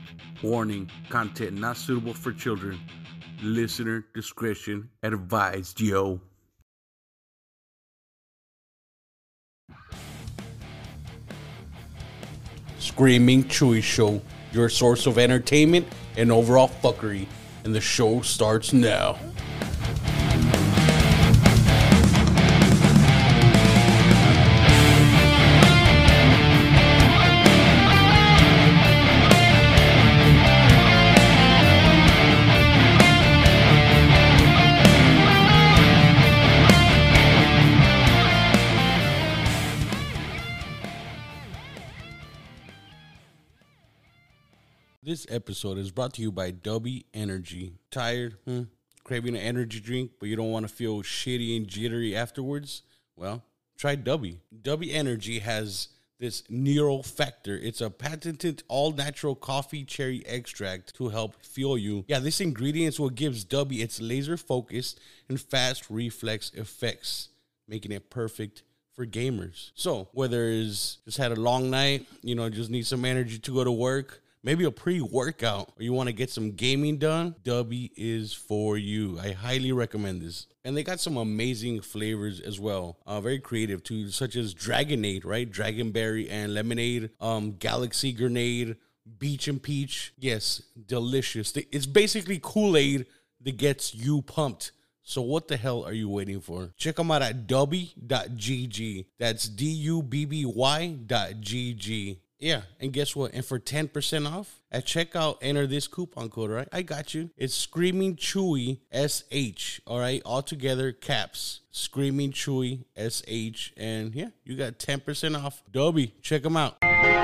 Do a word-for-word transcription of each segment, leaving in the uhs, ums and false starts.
Warning, content not suitable for children. Listener discretion advised, yo. Screaming Chewy Show, your source of entertainment and overall fuckery. And the show starts now. This episode is brought to you by Dubby Energy. Tired? Hmm? Craving an energy drink, but you don't want to feel shitty and jittery afterwards? Well, try Dubby. Dubby Energy has this Neural Factor. It's a patented all-natural coffee cherry extract to help fuel you. Yeah, this ingredient is what gives Dubby its laser-focused and fast reflex effects, making it perfect for gamers. So, whether it's just had a long night, you know, just need some energy to go to work, maybe a pre-workout, or you want to get some gaming done, Dubby is for you. I highly recommend this. And they got some amazing flavors as well. Uh, very creative too, such as Dragonade, right? Dragonberry and lemonade, um, Galaxy Grenade, Beach and Peach. Yes, delicious. It's basically Kool-Aid that gets you pumped. So what the hell are you waiting for? Check them out at dubby dot g g. That's D U B B Y dot G G. Yeah, and guess what? And for ten percent off, at checkout, enter this coupon code, right? I got you. It's Screaming Chewy S H, all right? All together, caps. Screaming Chewy S H. And yeah, you got ten percent off. Dubby, check them out.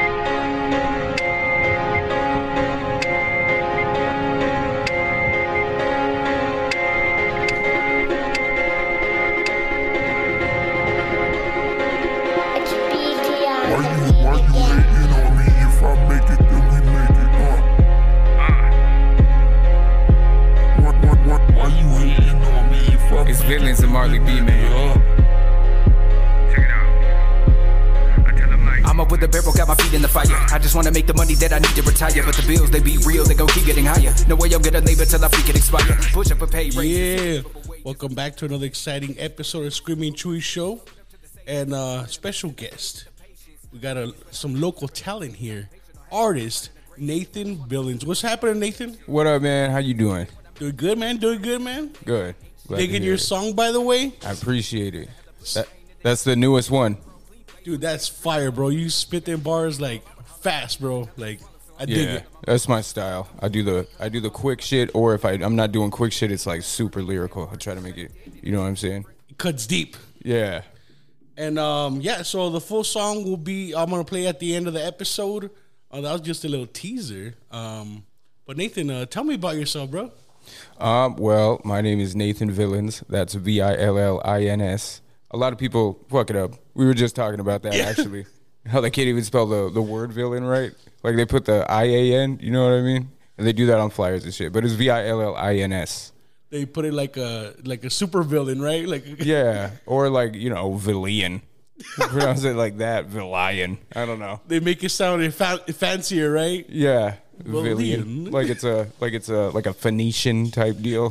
Villains and Marley B, man. Check it out. I tell them like, I'm up with the barrel, got my feet in the fire. I just wanna make the money that I need to retire. But the bills, they be real, they gon' keep getting higher. No way I'm gonna leave it till I freaking expire. Push up a pay raise. Yeah. Welcome back to another exciting episode of Screaming Chewy Show. And uh special guest. We got a, some local talent here. Artist Nathan Billings. What's happening, Nathan? What up, man? How you doing? Doing good, man. Doing good, man. Good. Glad Digging your it. song, by the way. I appreciate it. That, that's the newest one. Dude, that's fire, bro. You spit them bars like fast, bro. Like I yeah, dig it. That's my style. I do the I do the quick shit, or if I I'm not doing quick shit, it's like super lyrical. I try to make it. You know what I'm saying? It cuts deep. Yeah. And um, yeah. So the full song will be I'm gonna play at the end of the episode. Uh, that was just a little teaser. Um, but Nathan, uh, tell me about yourself, bro. Um, well, my name is Nathan Villains. That's V I L L I N S. A lot of people fuck it up. We were just talking about that, yeah. Actually. How they can't even spell the, the word villain right. Like, they put the I A N, you know what I mean? And they do that on flyers and shit. But it's V I L L I N S. They put it like a like a super villain, right? Like yeah, or like, you know, Villian. Pronounce it like that, Villian. I don't know. They make it sound fa- fancier, right? Yeah. Villian. Like it's a like it's a like a Phoenician type deal.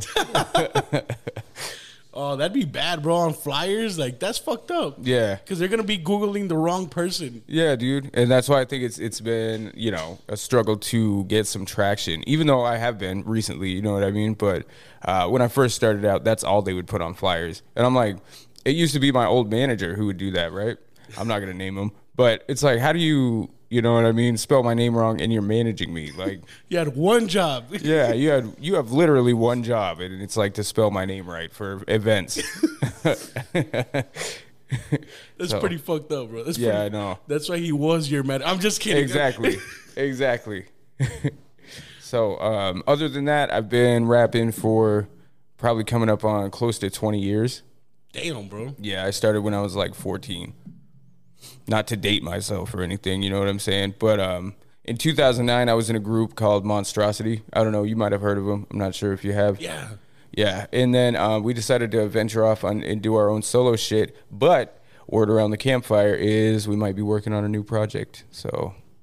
Oh, that'd be bad, bro. On flyers, like that's fucked up. Yeah, because they're gonna be googling the wrong person. Yeah, dude, and that's why I think it's it's been you know a struggle to get some traction. Even though I have been recently, you know what I mean. But uh, when I first started out, that's all they would put on flyers, and I'm like, it used to be my old manager who would do that, right? I'm not gonna name him, but it's like, how do you? You know what I mean? Spell my name wrong, and you're managing me. Like you had one job. Yeah, you had you have literally one job, and it's like to spell my name right for events. That's so, pretty fucked up, bro. That's yeah, pretty, I know. That's why he was your man. I'm just kidding. Exactly, exactly. So, um, other than that, I've been rapping for probably coming up on close to twenty years. Damn, bro. Yeah, I started when I was like fourteen. Not to date myself or anything, you know what I'm saying? But um, in two thousand nine, I was in a group called Monstrosity. I don't know, you might have heard of them. I'm not sure if you have. Yeah. Yeah, and then um, we decided to venture off on, and do our own solo shit. But word around the campfire is we might be working on a new project. So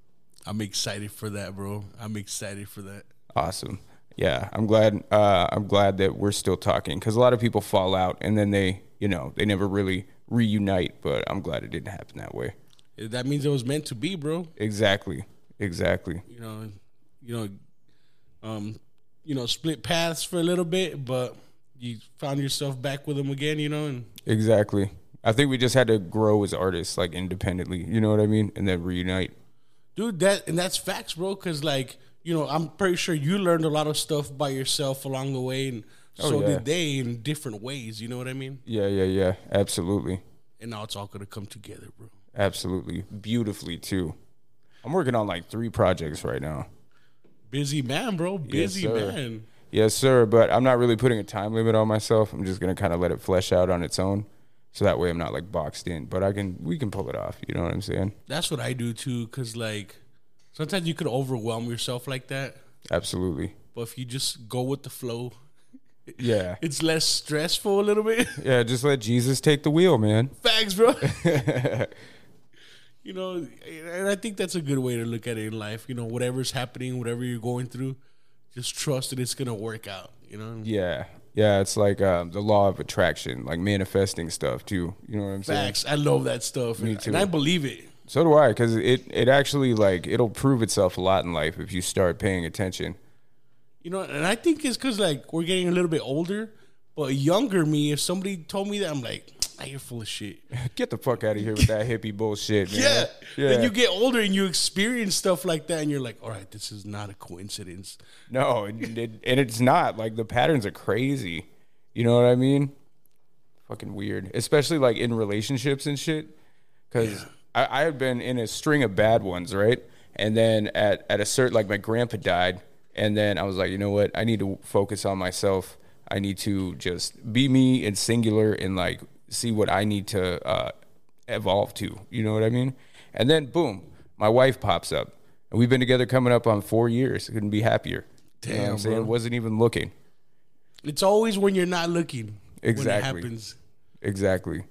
I'm excited for that, bro. I'm excited for that. Awesome. Yeah, I'm glad. Uh, I'm glad that we're still talking because a lot of people fall out and then they, you know, they never really reunite. But I'm glad it didn't happen that way. That means it was meant to be, bro. Exactly. Exactly. You know, you know, um, you know, split paths for a little bit, but you found yourself back with them again. You know, and exactly. I think we just had to grow as artists, like independently. You know what I mean, and then reunite. Dude, that and that's facts, bro. Because like. You know, I'm pretty sure you learned a lot of stuff by yourself along the way, and so oh, yeah. did they in different ways. You know what I mean? Yeah, yeah, yeah. Absolutely. And now it's all going to come together, bro. Absolutely. Beautifully, too. I'm working on like three projects right now. Busy man, bro. Busy yes, man. Yes, sir. But I'm not really putting a time limit on myself. I'm just going to kind of let it flesh out on its own. So that way I'm not like boxed in. But I can, we can pull it off. You know what I'm saying? That's what I do, too, because like, sometimes you could overwhelm yourself like that. Absolutely. But if you just go with the flow, yeah, it's less stressful a little bit. Yeah, just let Jesus take the wheel, man. Facts, bro. You know, and I think that's a good way to look at it in life. You know, whatever's happening, whatever you're going through, just trust that it's going to work out, you know? Yeah. Yeah, it's like um, the law of attraction, like manifesting stuff, too. You know what I'm saying? Facts. I love that stuff. Me and, too. And I believe it. So do I, because it, it actually, like, it'll prove itself a lot in life if you start paying attention. You know, and I think it's because, like, we're getting a little bit older, but younger me, if somebody told me that, I'm like, ah, you're full of shit. Get the fuck out of here with that hippie bullshit, man. Yeah. yeah. Then you get older and you experience stuff like that, and you're like, all right, this is not a coincidence. No, it, it, and it's not. Like, the patterns are crazy. You know what I mean? Fucking weird. Especially, like, in relationships and shit. Because... Yeah. I, I had been in a string of bad ones, right? And then at, at a certain, like my grandpa died. And then I was like, you know what? I need to focus on myself. I need to just be me and singular and like see what I need to uh, evolve to. You know what I mean? And then boom, my wife pops up. And we've been together coming up on four years. Couldn't be happier. Damn, you know what I'm saying? bro. Wasn't even looking. It's always when you're not looking. Exactly. When it happens. Exactly.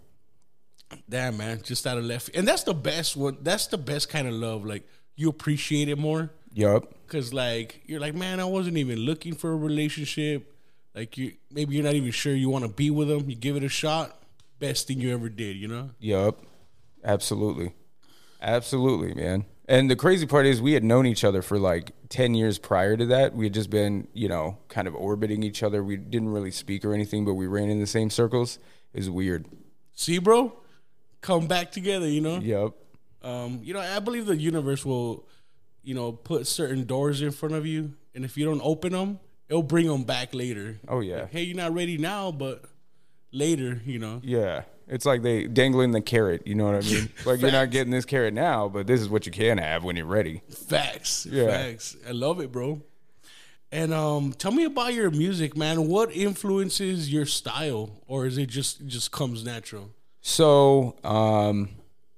Damn, man, just out of left. And that's the best one. That's the best kind of love. Like, you appreciate it more. Yup. Because, like, you're like, man, I wasn't even looking for a relationship. Like, you maybe you're not even sure you want to be with them. You give it a shot. Best thing you ever did, you know? Yup. Absolutely. Absolutely, man. And the crazy part is we had known each other for, like, ten years prior to that. We had just been, you know, kind of orbiting each other. We didn't really speak or anything, but we ran in the same circles. It was weird. See, bro? Come back together, you know? Yep. Um, you know, I believe the universe will, you know, put certain doors in front of you, and if you don't open them, it'll bring them back later. Oh, yeah. Like, hey, you're not ready now, but later, you know? Yeah. It's like they dangling the carrot, you know what I mean? Like, you're not getting this carrot now, but this is what you can have when you're ready. Facts. Yeah. Facts. I love it, bro. And um, tell me about your music, man. What influences your style, or is it just it just comes natural? So, um,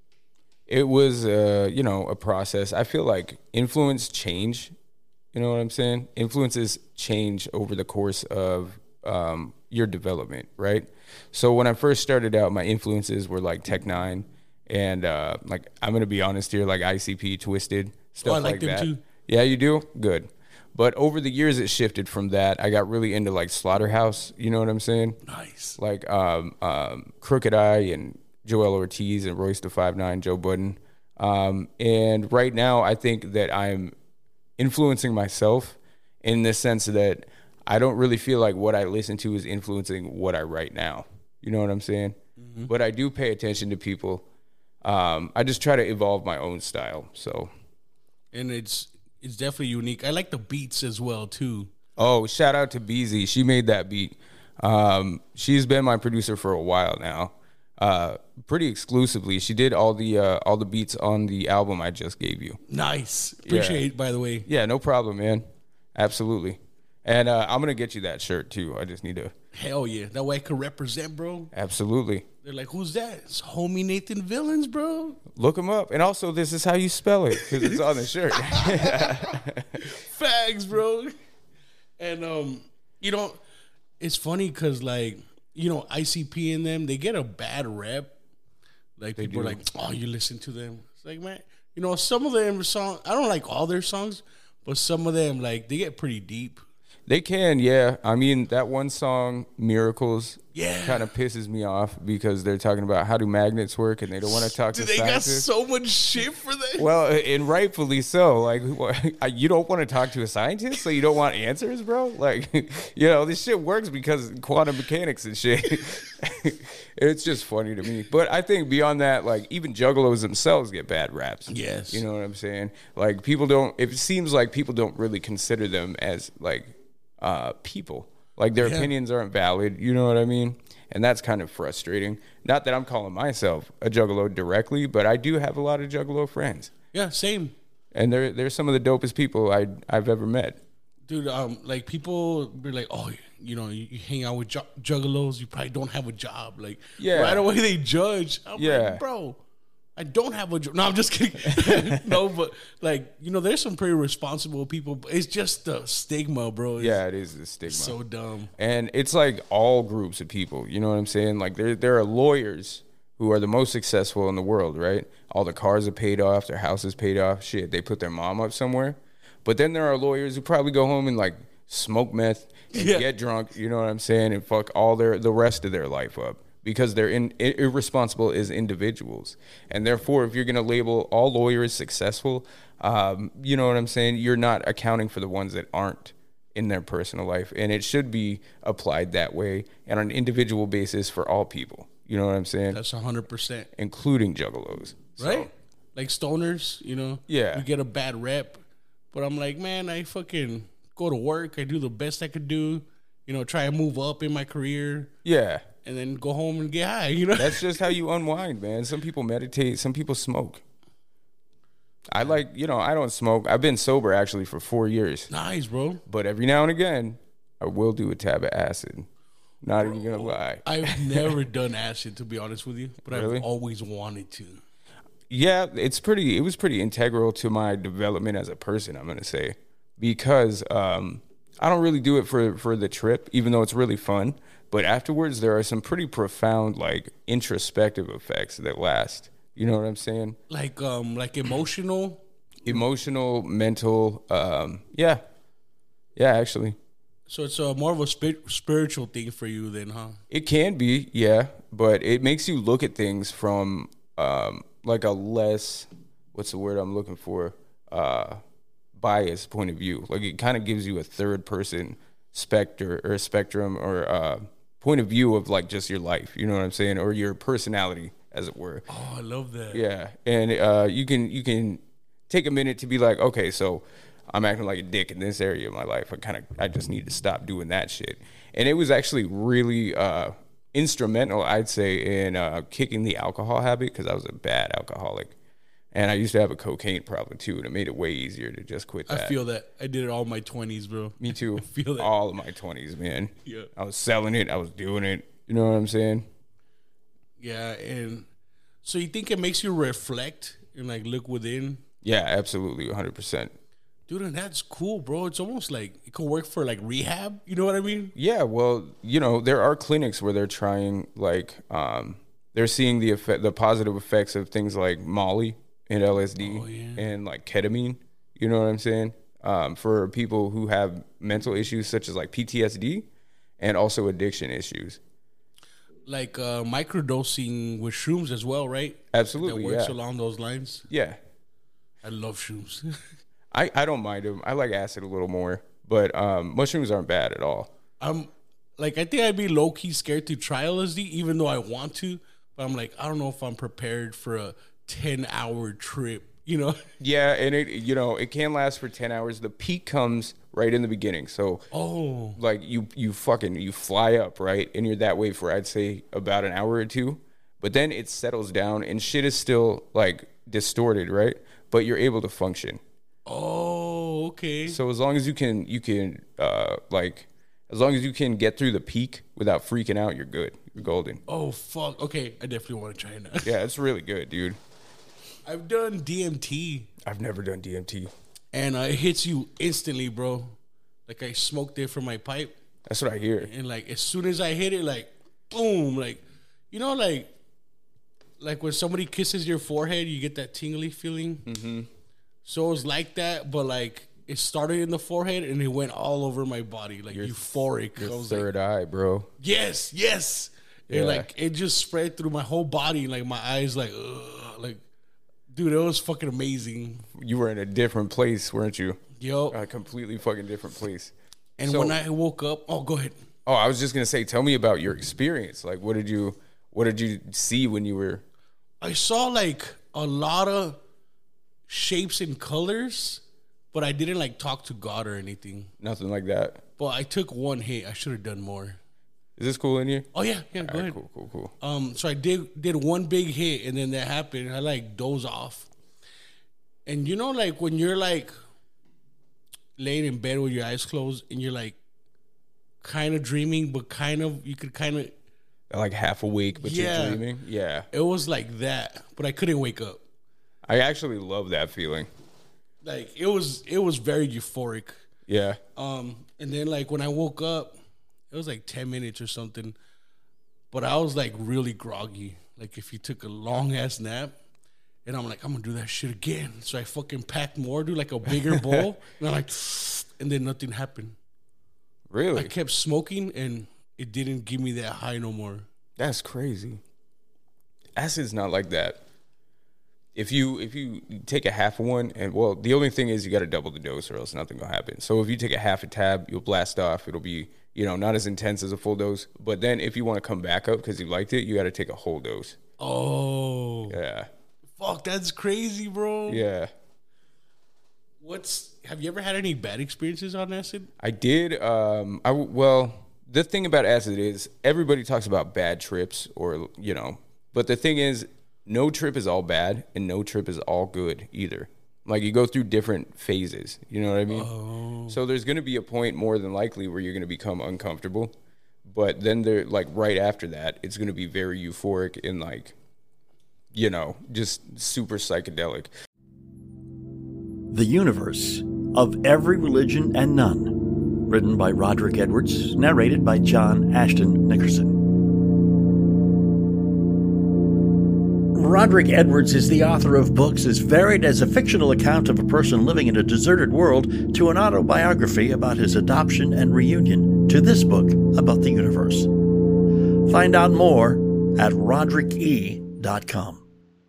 it was, uh, you know, a process. I feel like influence change, you know what I'm saying? Influences change over the course of um, your development, right? So when I first started out, my influences were like Tech Nine and, uh, like, I'm going to be honest here, like I C P, Twisted, stuff oh, I like, like them that. Too. Yeah, you do? Good. But over the years, it shifted from that. I got really into like Slaughterhouse. You know what I'm saying? Nice. Like um, um, Crooked Eye and Joel Ortiz and Royce da five nine, Joe Budden. Um, and right now, I think that I'm influencing myself in the sense that I don't really feel like what I listen to is influencing what I write now. You know what I'm saying? Mm-hmm. But I do pay attention to people. Um, I just try to evolve my own style. So, and it's it's definitely unique. I like the beats as well too. Oh, shout out to B Z. She made that beat. Um, she's been my producer for a while now. Uh, pretty exclusively. She did all the uh, all the beats on the album I just gave you. Nice. Appreciate yeah. it, by the way. Yeah, no problem, man. Absolutely. And uh, I'm going to get you that shirt, too. I just need to. Hell yeah. That way I can represent, bro. Absolutely. They're like, who's that? It's homie Nathan Villains, bro. Look him up. And also, this is how you spell it, because it's on the shirt. Fags, bro. And, um, you know, it's funny because, like, you know, I C P and them, they get a bad rep. Like, they people do. are like, oh, you listen to them. It's like, man, You know, some of them songs, I don't like all their songs, but some of them, like, they get pretty deep. They can, yeah. I mean, that one song, Miracles, yeah, kind of pisses me off because they're talking about how do magnets work and they don't want to talk Dude, to they scientists. They got so much shit for that. Well, and rightfully so. Like, you don't want to talk to a scientist, so you don't want answers, bro? Like, you know, this shit works because quantum mechanics and shit. It's just funny to me. But I think beyond that, like, even juggalos themselves get bad raps. Yes. You know what I'm saying? Like, people don't, it seems like people don't really consider them as, like, uh, people. Like, their yeah. opinions aren't valid. You know what I mean? And that's kind of frustrating. Not that I'm calling myself a juggalo directly, but I do have a lot of juggalo friends. Yeah, same. And they're they're some of the dopest people I I've ever met. Dude, um, like people be like, oh, you know, you, you hang out with ju- juggalos, you probably don't have a job. Like, yeah. right away they judge. I'm yeah. like, bro, I don't have a job. No, I'm just kidding. No, but like, you know, there's some pretty responsible people. But it's just the stigma, bro. It's, yeah, it is the stigma. So dumb. And it's like all groups of people. You know what I'm saying? Like there there are lawyers who are the most successful in the world, right? All the cars are paid off, their house is paid off. Shit, they put their mom up somewhere. But then there are lawyers who probably go home and like smoke meth and yeah. get drunk. You know what I'm saying? And fuck all their the rest of their life up. Because they're in, irresponsible as individuals. And therefore, if you're going to label all lawyers successful, um, you know what I'm saying? You're not accounting for the ones that aren't in their personal life. And it should be applied that way and on an individual basis for all people. You know what I'm saying? That's one hundred percent. Including juggalos. Right? So, like stoners, you know? Yeah. You get a bad rep. But I'm like, man, I fucking go to work. I do the best I could do. You know, try and move up in my career. Yeah. And then go home and get high, you know? That's just how you unwind, man. Some people meditate. Some people smoke. I like, you know, I don't smoke. I've been sober, actually, for four years. Nice, bro. But every now and again, I will do a tab of acid. Not bro, even going to lie. I've never done acid, to be honest with you. But really? I've always wanted to. Yeah, it's pretty, it was pretty integral to my development as a person, I'm going to say. Because um, I don't really do it for, for the trip, even though it's really fun. But afterwards, there are some pretty profound, like, introspective effects that last. You know what I'm saying? Like, um, like emotional? Emotional, mental, um, yeah. Yeah, actually. So it's uh, more of a sp- spiritual thing for you then, huh? It can be, yeah. But it makes you look at things from, um, like, a less, what's the word I'm looking for? Uh, biased point of view. Like, it kind of gives you a third person specter or spectrum or uh point of view of like just your life, you know what I'm saying, or your personality, as it were. Oh, I love that. Yeah, and uh, you can you can take a minute to be like, okay, so I'm acting like a dick in this area of my life. I kind of I just need to stop doing that shit. And it was actually really uh, instrumental, I'd say, in uh, kicking the alcohol habit because I was a bad alcoholic, and I used to have a cocaine problem too, and it made it way easier to just quit that. I feel that. I did it all my twenties, bro. Me too. I feel that. All of my twenties, man. Yeah. I was selling it. I was doing it. You know what I'm saying? Yeah, and so you think it makes you reflect and like look within? Yeah, absolutely, one hundred percent. Dude, and that's cool, bro. It's almost like it could work for like rehab. You know what I mean? Yeah, well, you know, there are clinics where they're trying like um, they're seeing the effect, the positive effects of things like Molly and L S D oh, yeah. and like ketamine. You know what I'm saying? Um, for people who have mental issues such as like P T S D and also addiction issues. Like uh, microdosing with shrooms as well, right? Absolutely, that works yeah. along those lines. Yeah. I love shrooms. I, I don't mind them. I like acid a little more, but um, mushrooms aren't bad at all. I'm like, I think I'd be low key scared to try L S D, even though I want to. But I'm like, I don't know if I'm prepared for a ten hour trip. You know? Yeah, and it you know it can last for ten hours. The peak comes right in the beginning. So, oh, like you you fucking you fly up right, and you're that way for I'd say about an hour or two. But then it settles down, and shit is still like distorted, right? But you're able to function. Oh, okay. So as long as you can, you can, uh, like, as long as you can get through the peak without freaking out, you're good. You're golden. Oh, fuck. Okay, I definitely want to try it now. Yeah, it's really good, dude. I've done D M T. I've never done D M T. And uh, it hits you instantly, bro. Like, I smoked it from my pipe. That's what I hear. And, like, as soon as I hit it, like, boom. Like, you know, like, like when somebody kisses your forehead, you get that tingly feeling. Mm-hmm. So it was like that, but like it started in the forehead and it went all over my body, like your, euphoric. Your I was third like, eye, bro. Yes, yes. Yeah. And like it just spread through my whole body, like my eyes, like, ugh, like, dude, it was fucking amazing. You were in a different place, weren't you? Yo, A completely fucking different place. and So- when I woke up, oh, go ahead. Oh, I was just gonna say, tell me about your experience. Like, what did you, what did you see when you were? I saw like a lot of shapes and colors, but I didn't like talk to God or anything. Nothing like that. But I took one hit. I should have done more. Is this cool in here? Oh yeah, yeah. Go All right, ahead. cool, cool, cool. Um, so I did did one big hit, and then that happened. And I like doze off, and you know, like when you're like laying in bed with your eyes closed, and you're like kind of dreaming, but kind of you could kind of. Like half awake, but Yeah. you're dreaming. Yeah, It was like that, but I couldn't wake up. I actually love that feeling. Like it was, it was very euphoric. Yeah, Um, and then like when I woke up, it was like ten minutes or something, but I was like really groggy. Like if you took a long ass nap, and I'm like, I'm gonna do that shit again. So I fucking packed more, dude, like a bigger bowl, and I'm like, and then nothing happened. I really. kept smoking, and it didn't give me that high no more. That's crazy. Acid's not like that. If you if you take a half of one, and well, the only thing is you got to double the dose, or else nothing will happen. So if you take a half a tab, you'll blast off. It'll be, you know, not as intense as a full dose. But then if you want to come back up because you liked it, you got to take a whole dose. Oh, Yeah, fuck, that's crazy, bro. yeah. What's have you ever had any bad experiences on acid? I did. Um, I w- well, the thing about acid is everybody talks about bad trips, or you know, but the thing is, no trip is all bad, and no trip is all good either. Like you go through different phases. You know what I mean? Oh. So there's going to be a point more than likely where you're going to become uncomfortable, but then there, like right after that, it's going to be very euphoric and like, you know, just super psychedelic. The Universe of Every Religion and None. Written by Roderick Edwards, narrated by John Ashton Nickerson. Roderick Edwards is the author of books as varied as a fictional account of a person living in a deserted world to an autobiography about his adoption and reunion to this book about the universe. Find out more at roderick e dot com.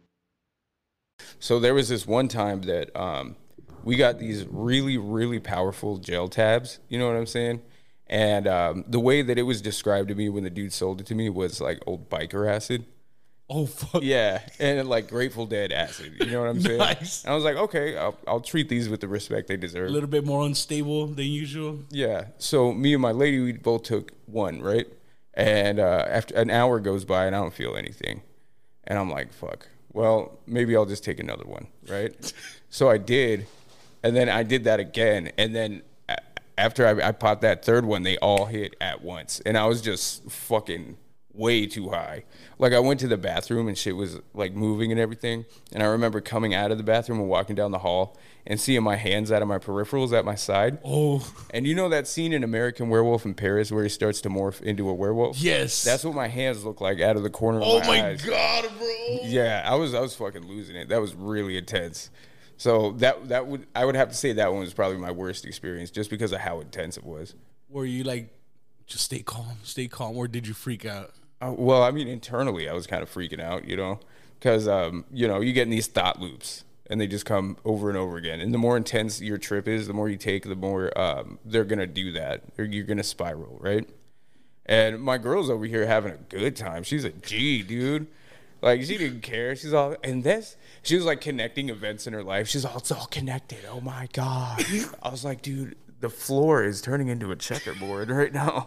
So there was this one time that um, we got these really, really powerful gel tabs. You know what I'm saying? And um, the way that it was described to me when the dude sold it to me was like old biker acid. Oh fuck. Yeah, and like Grateful Dead acid. You know what I'm saying? Nice. And I was like, okay, I'll, I'll treat these with the respect they deserve. A little bit more unstable than usual. Yeah. So me and my lady, we both took one, right? And uh, after an hour goes by and I don't feel anything. And I'm like, fuck. Well, maybe I'll just take another one, right? So I did. And then I did that again. And then a- after I, I popped that third one, they all hit at once. And I was just fucking way too high. Like I went to the bathroom and shit was like moving and everything. And I remember coming out of the bathroom and walking down the hall and seeing my hands out of my peripherals at my side. Oh. And you know that scene in American Werewolf in Paris where he starts to morph into a werewolf? Yes. That's what my hands look like out of the corner of Oh my, my eyes. god, bro. Yeah, I was I was fucking losing it. That was really intense. So that that would I would have to say that one was probably my worst experience just because of how intense it was. Were you like, just stay calm, stay calm, or did you freak out? Uh, well, I mean, internally, I was kind of freaking out, you know, because, um, you know, you get in these thought loops and they just come over and over again. And the more intense your trip is, the more you take, the more um, they're going to do that. Or you're going to spiral, right? And my girl's over here having a good time. She's a G, dude. Like, she didn't care. She's all, and this, she was like connecting events in her life. She's all, it's all connected. Oh my God. I was like, dude, the floor is turning into a checkerboard right now.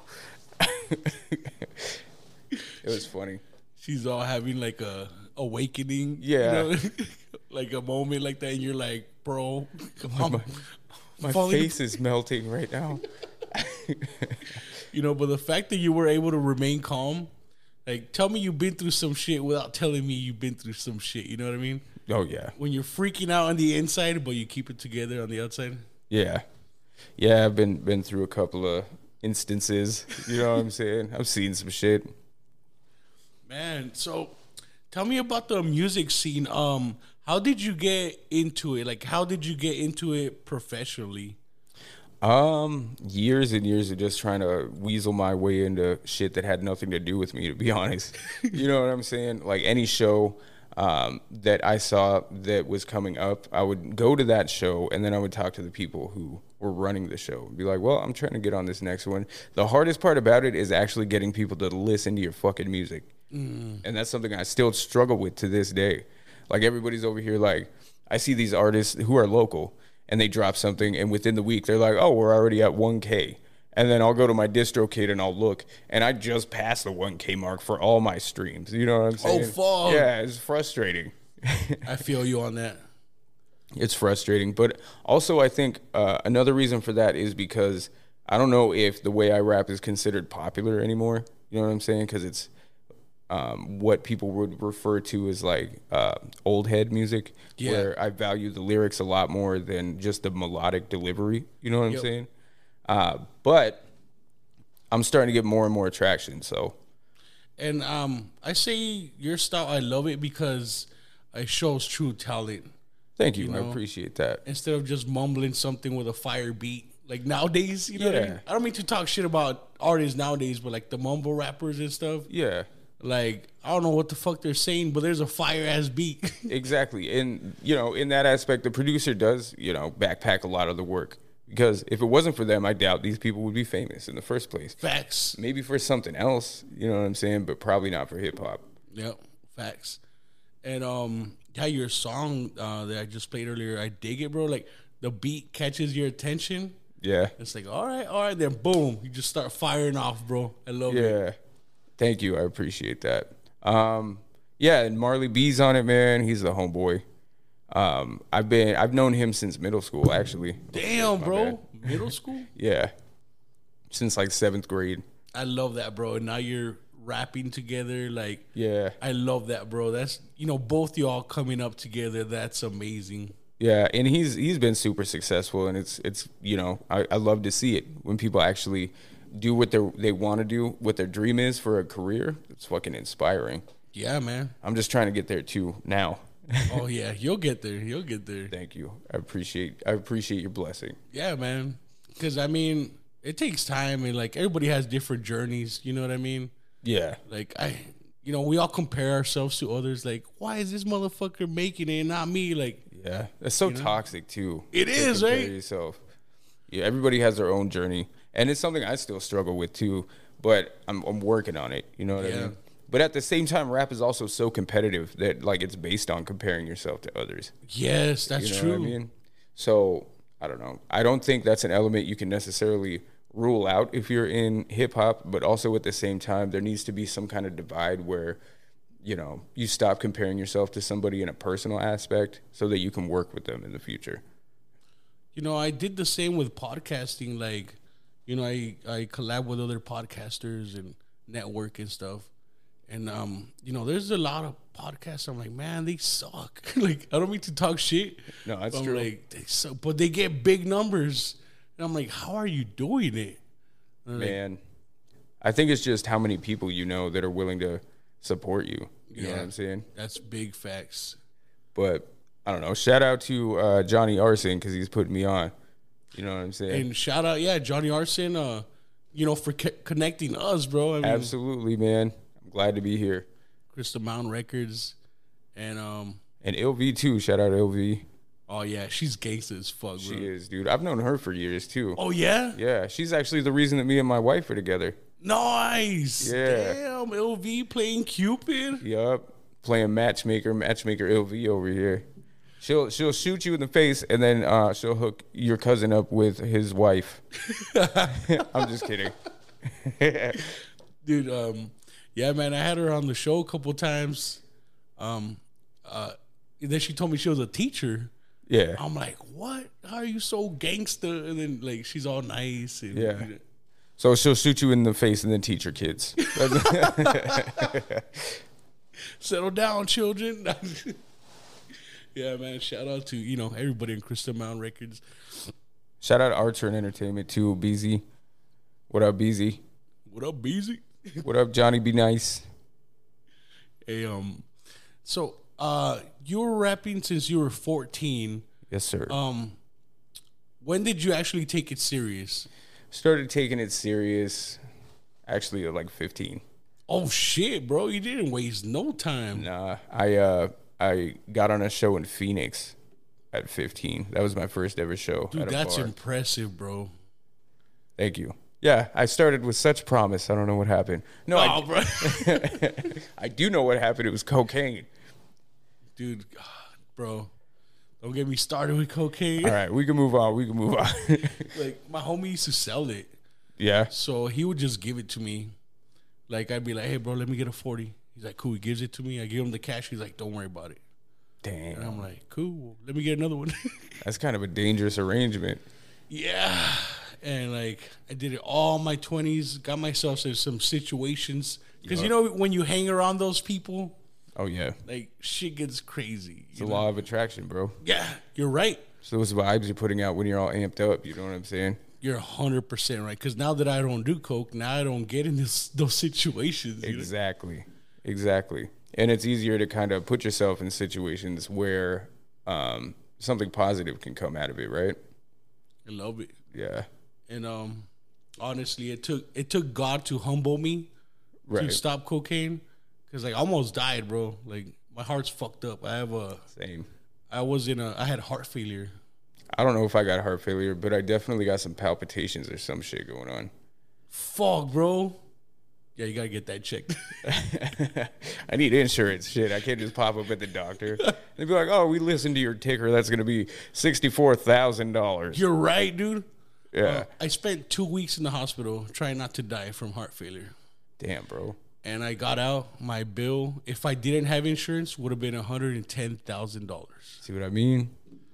It was funny. She's all having like a awakening. Yeah. You know? Like a moment like that, and you're like, bro, My, I'm my falling- face is melting right now. You know, but the fact that you were able to remain calm, like, tell me you've been through some shit without telling me you've been through some shit. You know what I mean? Oh, yeah. When you're freaking out on the inside, but you keep it together on the outside. Yeah. Yeah, I've been been through a couple of instances. You know what I'm saying? I've seen some shit. Man, so Tell me about the music scene. Um, how did you get into it? Like, how did you get into it professionally? Um, years and years of just trying to weasel my way into shit that had nothing to do with me, to be honest. You know what I'm saying? Like any show um, that I saw that was coming up, I would go to that show and then I would talk to the people who were running the show. Be like, well, I'm trying to get on this next one. The hardest part about it is actually getting people to listen to your fucking music. Mm. And that's something I still struggle with to this day. Like everybody's over here, like I see these artists who are local and they drop something, and within the week, they're like, oh, we're already at one K. And then I'll go to my DistroKid and I'll look, and I just passed the one K mark for all my streams. You know what I'm saying? Oh, fuck. Yeah, it's frustrating. I feel you on that. It's frustrating. But also, I think uh, another reason for that is because I don't know if the way I rap is considered popular anymore. You know what I'm saying? Because it's Um, what people would refer to as like uh, old head music, yeah. where I value the lyrics a lot more than just the melodic delivery. You know what yep. I'm saying? Uh, but I'm starting to get more and more traction. So, and um, I say your style, I love it because it shows true talent. Thank you. you know? I appreciate that. Instead of just mumbling something with a fire beat. Like nowadays, you know yeah. what I mean? I don't mean to talk shit about artists nowadays, but like the mumble rappers and stuff. Yeah. Like, I don't know what the fuck they're saying, but there's a fire-ass beat. Exactly. And, you know, in that aspect, the producer does, you know, backpack a lot of the work. Because if it wasn't for them, I doubt these people would be famous in the first place. Facts. Maybe for something else, you know what I'm saying? But probably not for hip-hop. Yep, facts. And, um, yeah, your song uh, that I just played earlier, I dig it, bro. Like, the beat catches your attention. Yeah. It's like, all right, all right, then boom. You just start firing off, bro. I love yeah. it. Yeah. Thank you. I appreciate that. Um, yeah, and Marley B's on it, man. He's the homeboy. Um, I've been I've known him since middle school, actually. Damn, bro. Bad. Middle school? Yeah. Since like seventh grade. I love that, bro. And now you're rapping together. Like, yeah. I love that, bro. That's, you know, both y'all coming up together. That's amazing. Yeah, and he's he's been super successful, and it's it's you know, I, I love to see it when people actually do what they they want to do, what their dream is for a career. It's fucking inspiring. Yeah, man. I'm just trying to get there too now. Oh yeah, you'll get there. You'll get there. Thank you. I appreciate I appreciate your blessing. Yeah, man. Because I mean, it takes time, and like everybody has different journeys. You know what I mean? Yeah. Like I, you know, we all compare ourselves to others. Like, why is this motherfucker making it and not me? Like, yeah, that's so you know? toxic too. It is, right? Yourself. Yeah, everybody has their own journey. And it's something I still struggle with too, but I'm I'm working on it. You know what yeah. I mean? But at the same time, rap is also so competitive that like it's based on comparing yourself to others. Yes, that's you know true. What I mean? So I don't know. I don't think that's an element you can necessarily rule out if you're in hip hop, but also at the same time, there needs to be some kind of divide where, you know, you stop comparing yourself to somebody in a personal aspect so that you can work with them in the future. You know, I did the same with podcasting. Like, you know, I, I collab with other podcasters and network and stuff. And, um, you know, there's a lot of podcasts. I'm like, man, they suck. Like, I don't mean to talk shit. No, that's I'm true. Like, they suck, but they get big numbers. And I'm like, how are you doing it? Man, like, I think it's just how many people you know that are willing to support you. You yeah, know what I'm saying? That's big facts. But, I don't know. Shout out to uh, Johnny Arson because he's putting me on. You know what I'm saying? And shout out, yeah, Johnny Arson, uh, you know, for c- connecting us, bro. I mean, absolutely, man. I'm glad to be here. Crystal Mountain Records, and um, and L V too. Shout out L V. Oh yeah, she's gangsta as fuck, bro. She is, dude. I've known her for years too. Oh yeah, yeah. She's actually the reason that me and my wife are together. Nice. Yeah. Damn, L V playing Cupid. Yup, playing matchmaker, matchmaker L V over here. She'll she'll shoot you in the face and then uh, she'll hook your cousin up with his wife. I'm just kidding. Dude, um, yeah, man, I had her on the show a couple times. Um, uh, and then she told me she was a teacher. Yeah. I'm like, what? How are you so gangster? And then like she's all nice. And, yeah. You know. So she'll shoot you in the face and then teach her kids. Settle down, children. Yeah, man. Shout out to, you know, everybody in Crystal Mountain Records. Shout out to Archer and Entertainment too, B Z. What up, B Z? What up, B Z? What up, Johnny Be Nice? Hey, um, So, uh, you were rapping since you were fourteen. Yes, sir. Um, when did you actually take it serious? Started taking it serious, actually, at like fifteen. Oh shit, bro! You didn't waste no time. Nah, I uh, I got on a show in Phoenix at fifteen. That was my first ever show. Dude, at a that's bar. impressive, bro. Thank you. Yeah, I started with such promise. I don't know what happened. No, Oh, I, bro. I do know what happened. It was cocaine. Dude, God, bro, don't get me started with cocaine. All right, we can move on. We can move on. Like, my homie used to sell it. Yeah. So he would just give it to me. Like, I'd be like, hey, bro, let me get a forty. He's like, cool. He gives it to me. I give him the cash. He's like, don't worry about it. Damn. And I'm like, cool. Let me get another one. That's kind of a dangerous arrangement. Yeah. And, like, I did it all my twenties. Got myself in some situations. Because, you know, when you hang around those people, Oh, yeah. like, shit gets crazy. It's the law of attraction, bro. Yeah, you're right. So those vibes you're putting out when you're all amped up, you know what I'm saying? You're one hundred percent right. Because now that I don't do coke, now I don't get in this those situations. you know? Exactly. Exactly. And it's easier to kind of put yourself in situations where um, something positive can come out of it, right? I love it. Yeah. And um, honestly, it took it took God to humble me Right. to stop cocaine. Because, like, I almost died, bro. Like, my heart's fucked up. I have a, Same. I was in a, I had heart failure. I don't know if I got heart failure, but I definitely got some palpitations or some shit going on. Fuck, bro. Yeah, you gotta get that checked. I need insurance. Shit, I can't just pop up at the doctor. They'd be like, "Oh, we listened to your ticker. That's gonna be sixty-four thousand dollars." You're right, dude. Yeah. Uh, I spent two weeks in the hospital trying not to die from heart failure. Damn, bro. And I got out. My bill, if I didn't have insurance, would have been one hundred ten thousand dollars. See what I mean?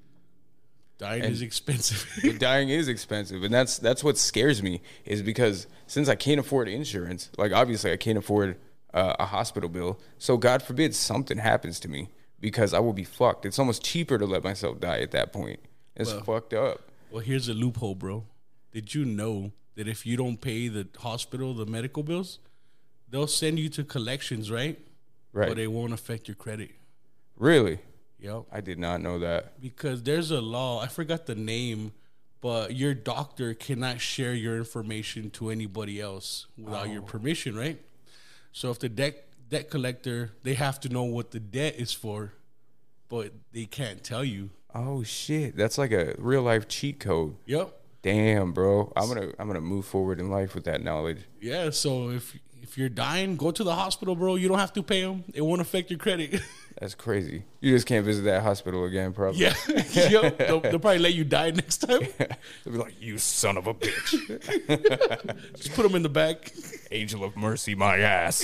Dying And- is expensive. But dying is expensive, and that's that's what scares me. Is because since I can't afford insurance, like obviously I can't afford uh, a hospital bill. So God forbid something happens to me, because I will be fucked. It's almost cheaper to let myself die at that point. It's Well- fucked up. Well, here's a loophole, bro. Did you know that if you don't pay the hospital the medical bills, they'll send you to collections, right? Right? But it won't affect your credit. Really? Yep. I did not know that. Because there's a law, I forgot the name, but your doctor cannot share your information to anybody else without your permission, right? So if the debt debt collector, they have to know what the debt is for, but they can't tell you. Oh shit, that's like a real life cheat code. Yep. Damn, bro. I'm gonna I'm gonna move forward in life with that knowledge. Yeah, so if if you're dying, go to the hospital, bro. You don't have to pay them. It won't affect your credit. That's crazy. You just can't visit that hospital again, probably. Yeah. Yep. They'll, they'll probably let you die next time. They'll be like, "You son of a bitch." Just put them in the back. Angel of mercy, my ass.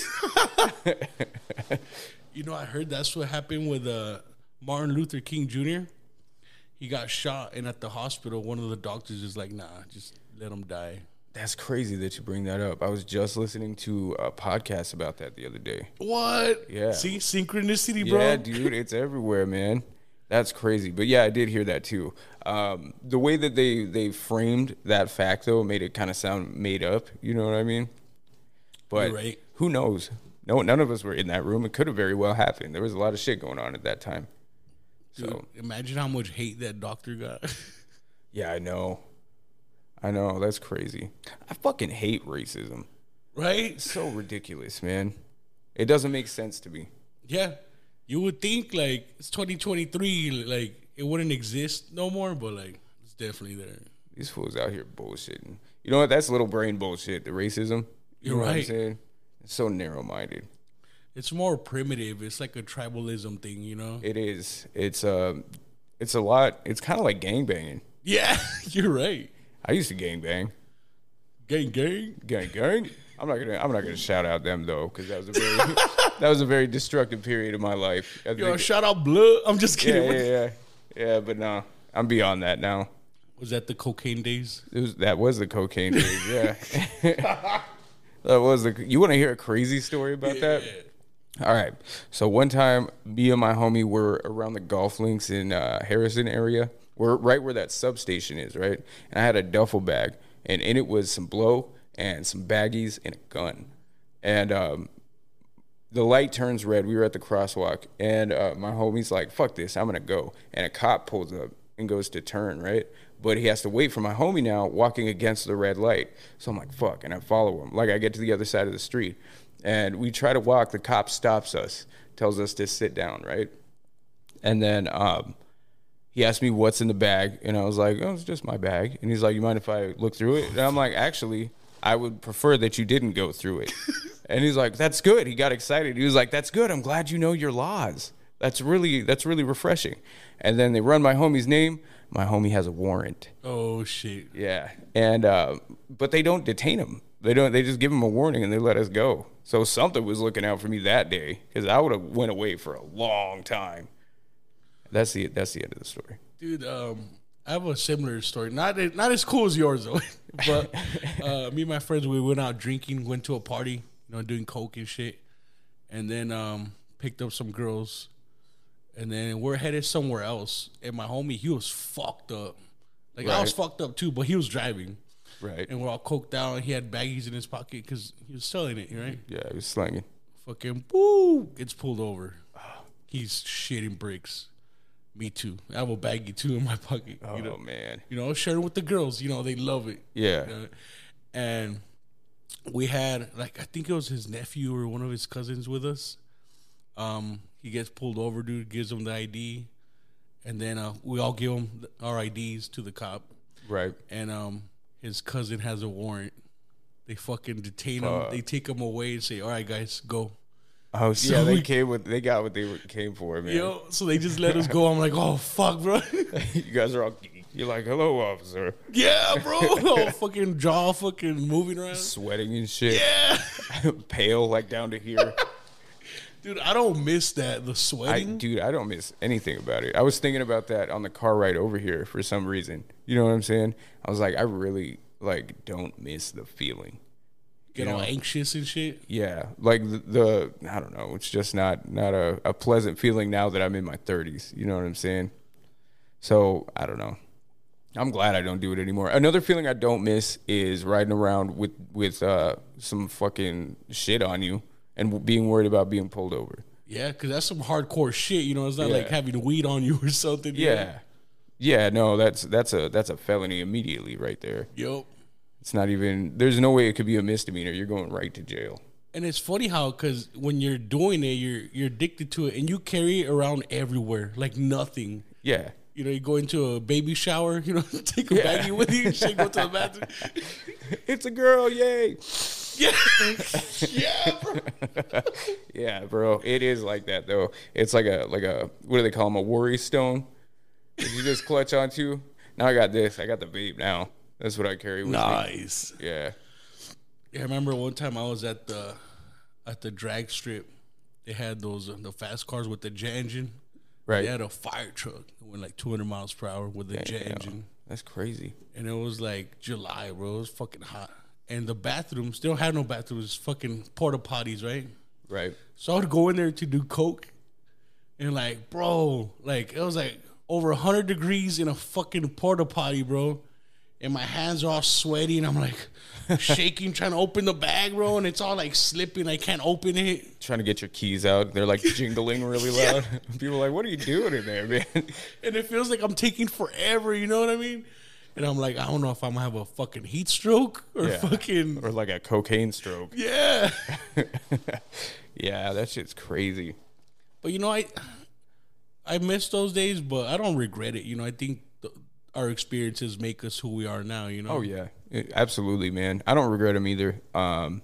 You know, I heard that's what happened with uh, Martin Luther King Junior He got shot, and at the hospital, one of the doctors is like, nah, just let him die. That's crazy that you bring that up. I was just listening to a podcast about that the other day. What? Yeah. See, synchronicity, bro. Yeah, dude, it's everywhere, man. That's crazy. But yeah, I did hear that too. Um, the way that they, they framed that fact, though, made it kind of sound made up. You know what I mean? But You're right. who knows? No, none of us were in that room. It could have very well happened. There was a lot of shit going on at that time. Dude, So imagine how much hate that doctor got. yeah, I know. I know. That's crazy. I fucking hate racism. Right? It's so ridiculous, man. It doesn't make sense to me. Yeah. You would think, like, it's twenty twenty-three, like, it wouldn't exist no more, but, like, it's definitely there. These fools out here bullshitting. You know what? That's little brain bullshit, the racism. You You're know what I'm right. saying? It's so narrow-minded. It's more primitive. It's like a tribalism thing, you know? It is. It's um, it's a lot. It's kind of like gangbanging. Yeah, you're right. I used to gangbang. Gang, gang. Gang, gang. I'm not gonna. I'm not gonna shout out them though, because that was a very that was a very destructive period of my life. I Yo, think- shout out Blood. I'm just yeah, kidding. yeah, yeah, yeah. But no, I'm beyond that now. Was that the cocaine days? It was, that was the cocaine days. Yeah, that was the. You want to hear a crazy story about that? All right. So one time, me and my homie were around the golf links in uh, Harrison area. We're right where that substation is, right? And I had a duffel bag, and in it was some blow and some baggies and a gun. And um, the light turns red. We were at the crosswalk, and uh, my homie's like, fuck this, I'm going to go. And a cop pulls up and goes to turn, right? But he has to wait for my homie now walking against the red light. So I'm like, fuck, and I follow him. Like, I get to the other side of the street, and we try to walk. The cop stops us, tells us to sit down, right? And then um, he asked me what's in the bag, and I was like, oh, it's just my bag. And he's like, you mind if I look through it? And I'm like, actually, I would prefer that you didn't go through it. And he's like, that's good. He got excited. He was like, that's good. I'm glad you know your laws. That's really that's really refreshing. And then they run my homie's name. My homie has a warrant. Oh shit. Yeah. And uh, but they don't detain him. They don't. They just give him a warning and they let us go. So something was looking out for me that day, because I would have went away for a long time. That's the that's the end of the story. Dude, um, I have a similar story. Not not as cool as yours though. But uh, me and my friends, we went out drinking, went to a party, you know, doing coke and shit, and then um, picked up some girls, and then we're headed somewhere else. And my homie, he was fucked up. Like, I was Right. fucked up too, but he was driving. Right. And we're all coked out. He had baggies in his pocket because he was selling it, right? Yeah, he was slanging. Fucking boo, gets pulled over. He's shitting bricks. Me too. I have a baggie too in my pocket. Oh you know? man. You know, sharing with the girls. You know, they love it. Yeah. You know? And we had, like, I think it was his nephew or one of his cousins with us. Um, he gets pulled over, dude, gives him the I D. And then uh, we all give him our I Ds to the cop. Right. And um, his cousin has a warrant. They fucking detain him. Fuck. They take him away and say, all right, guys, go. Oh, So yeah. They we- came with. They got what they were- came for, man. Yo, so they just let us go. I'm like, oh, fuck, bro. You guys are all. You're like, hello, officer. Yeah, bro. All fucking jaw fucking moving around. Sweating and shit. Yeah. Pale, like down to here. Dude, I don't miss that. The I, sweating. dude, I don't miss anything about it. I was thinking about that on the car ride over here for some reason. You know what I'm saying? I was like, I really like don't miss the feeling. Get you all know? anxious and shit. Yeah, like the, the I don't know. It's just not not a, a pleasant feeling now that I'm in my thirties. You know what I'm saying? So I don't know. I'm glad I don't do it anymore. Another feeling I don't miss is riding around with with uh, some fucking shit on you and being worried about being pulled over. Yeah, because that's some hardcore shit. You know, it's not Yeah. like having weed on you or something. you know? Yeah, yeah. No, that's that's a that's a felony immediately right there. Yup. It's not even. There's no way it could be a misdemeanor. You're going right to jail. And it's funny how, because when you're doing it, you're you're addicted to it, and you carry it around everywhere like nothing. Yeah. You know, you go into a baby shower, you know, take a Yeah. baggie with you, and shit, go to the bathroom. It's a girl, yay. Yeah, yeah, bro. Yeah, bro. It is like that though. It's like a like a what do they call them? A worry stone. That you just clutch onto. Now I got this. I got the vape now. That's what I carry with me. Nice. Yeah. Yeah, I remember one time I was at the at the drag strip. They had those uh, the fast cars with the jet engine. Right. They had a fire truck that went like two hundred miles per hour with a jet Damn. engine. That's crazy. And it was like July, bro. It was fucking hot. And the bathrooms, they don't have no bathrooms, fucking porta potties, right? Right. So I would go in there to do coke. And like, bro, like it was like over one hundred degrees in a fucking porta potty, bro. And my hands are all sweaty, and I'm like shaking, trying to open the bag, bro, and it's all like slipping. I can't open it. Trying to get your keys out. They're like jingling really loud. People are like, what are you doing in there, man? And it feels like I'm taking forever, you know what I mean? And I'm like, I don't know if I'm gonna have a fucking heat stroke or Yeah. fucking Or like a cocaine stroke. yeah. Yeah, that shit's crazy. But you know, I I miss those days, but I don't regret it. You know, I think th- our experiences make us who we are now. You know. Oh yeah, It- absolutely, man. I don't regret them either. Um,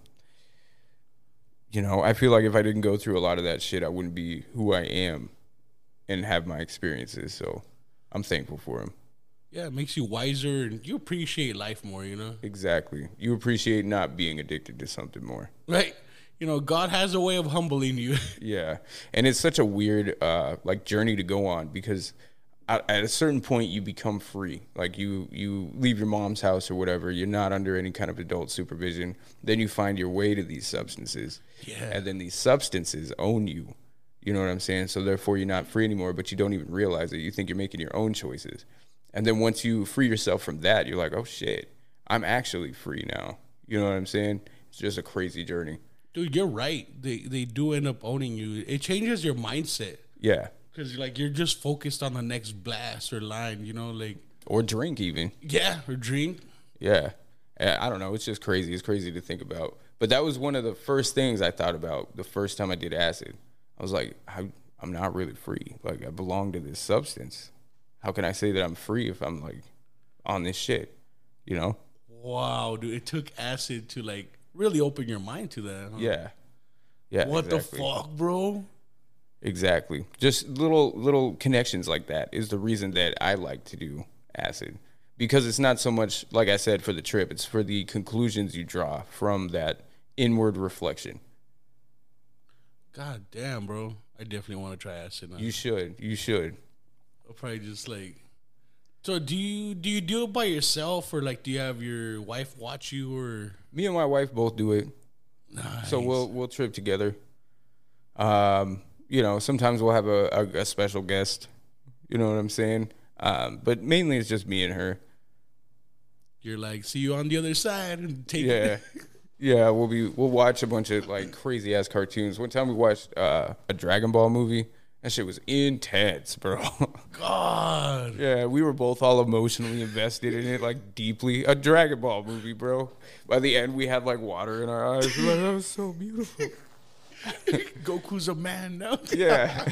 you know, I feel like if I didn't go through a lot of that shit, I wouldn't be who I am and have my experiences. So I'm thankful for them. Yeah, it makes you wiser and you appreciate life more. You know. Exactly. You appreciate not being addicted to something more. Right. You know, God has a way of humbling you. Yeah, and it's such a weird uh, like journey to go on because at, at a certain point you become free. Like you you leave your mom's house or whatever. You're not under any kind of adult supervision. Then you find your way to these substances. Yeah. And then these substances own you. You know what I'm saying? So therefore you're not free anymore, but you don't even realize it. You think you're making your own choices. And then once you free yourself from that, you're like, oh shit, I'm actually free now. You know what I'm saying? It's just a crazy journey. Dude, you're right. They they do end up owning you. It changes your mindset. Yeah. Because like you're just focused on the next blast or line, you know, like Or drink even. Yeah, or drink. Yeah. I don't know. It's just crazy. It's crazy to think about. But that was one of the first things I thought about the first time I did acid. I was like, I, I'm not really free. Like, I belong to this substance. How can I say that I'm free if I'm, like, on this shit? You know? Wow, dude. It took acid to, like, really open your mind to that. Huh? Yeah. Yeah. What exactly. the fuck, bro? Exactly. Just little little connections like that is the reason that I like to do acid. Because it's not so much, like I said, for the trip. It's for the conclusions you draw from that inward reflection. God damn, bro. I definitely want to try acid now. You should. You should. I'll probably just like... So do you do you do it by yourself, or like do you have your wife watch you, or... Me and my wife both do it. Nice. So we'll we'll trip together. Um, you know, sometimes we'll have a, a, a special guest. You know what I'm saying? Um, but mainly it's just me and her. You're like, see you on the other side and take Yeah. it. Yeah, we'll be we'll watch a bunch of like crazy ass cartoons. One time we watched uh, a Dragon Ball movie. That shit was intense, bro. God. Yeah, we were both all emotionally invested in it, like deeply. A Dragon Ball movie, bro. By the end, we had like water in our eyes. We're like, that was so beautiful. Goku's a man now. Yeah.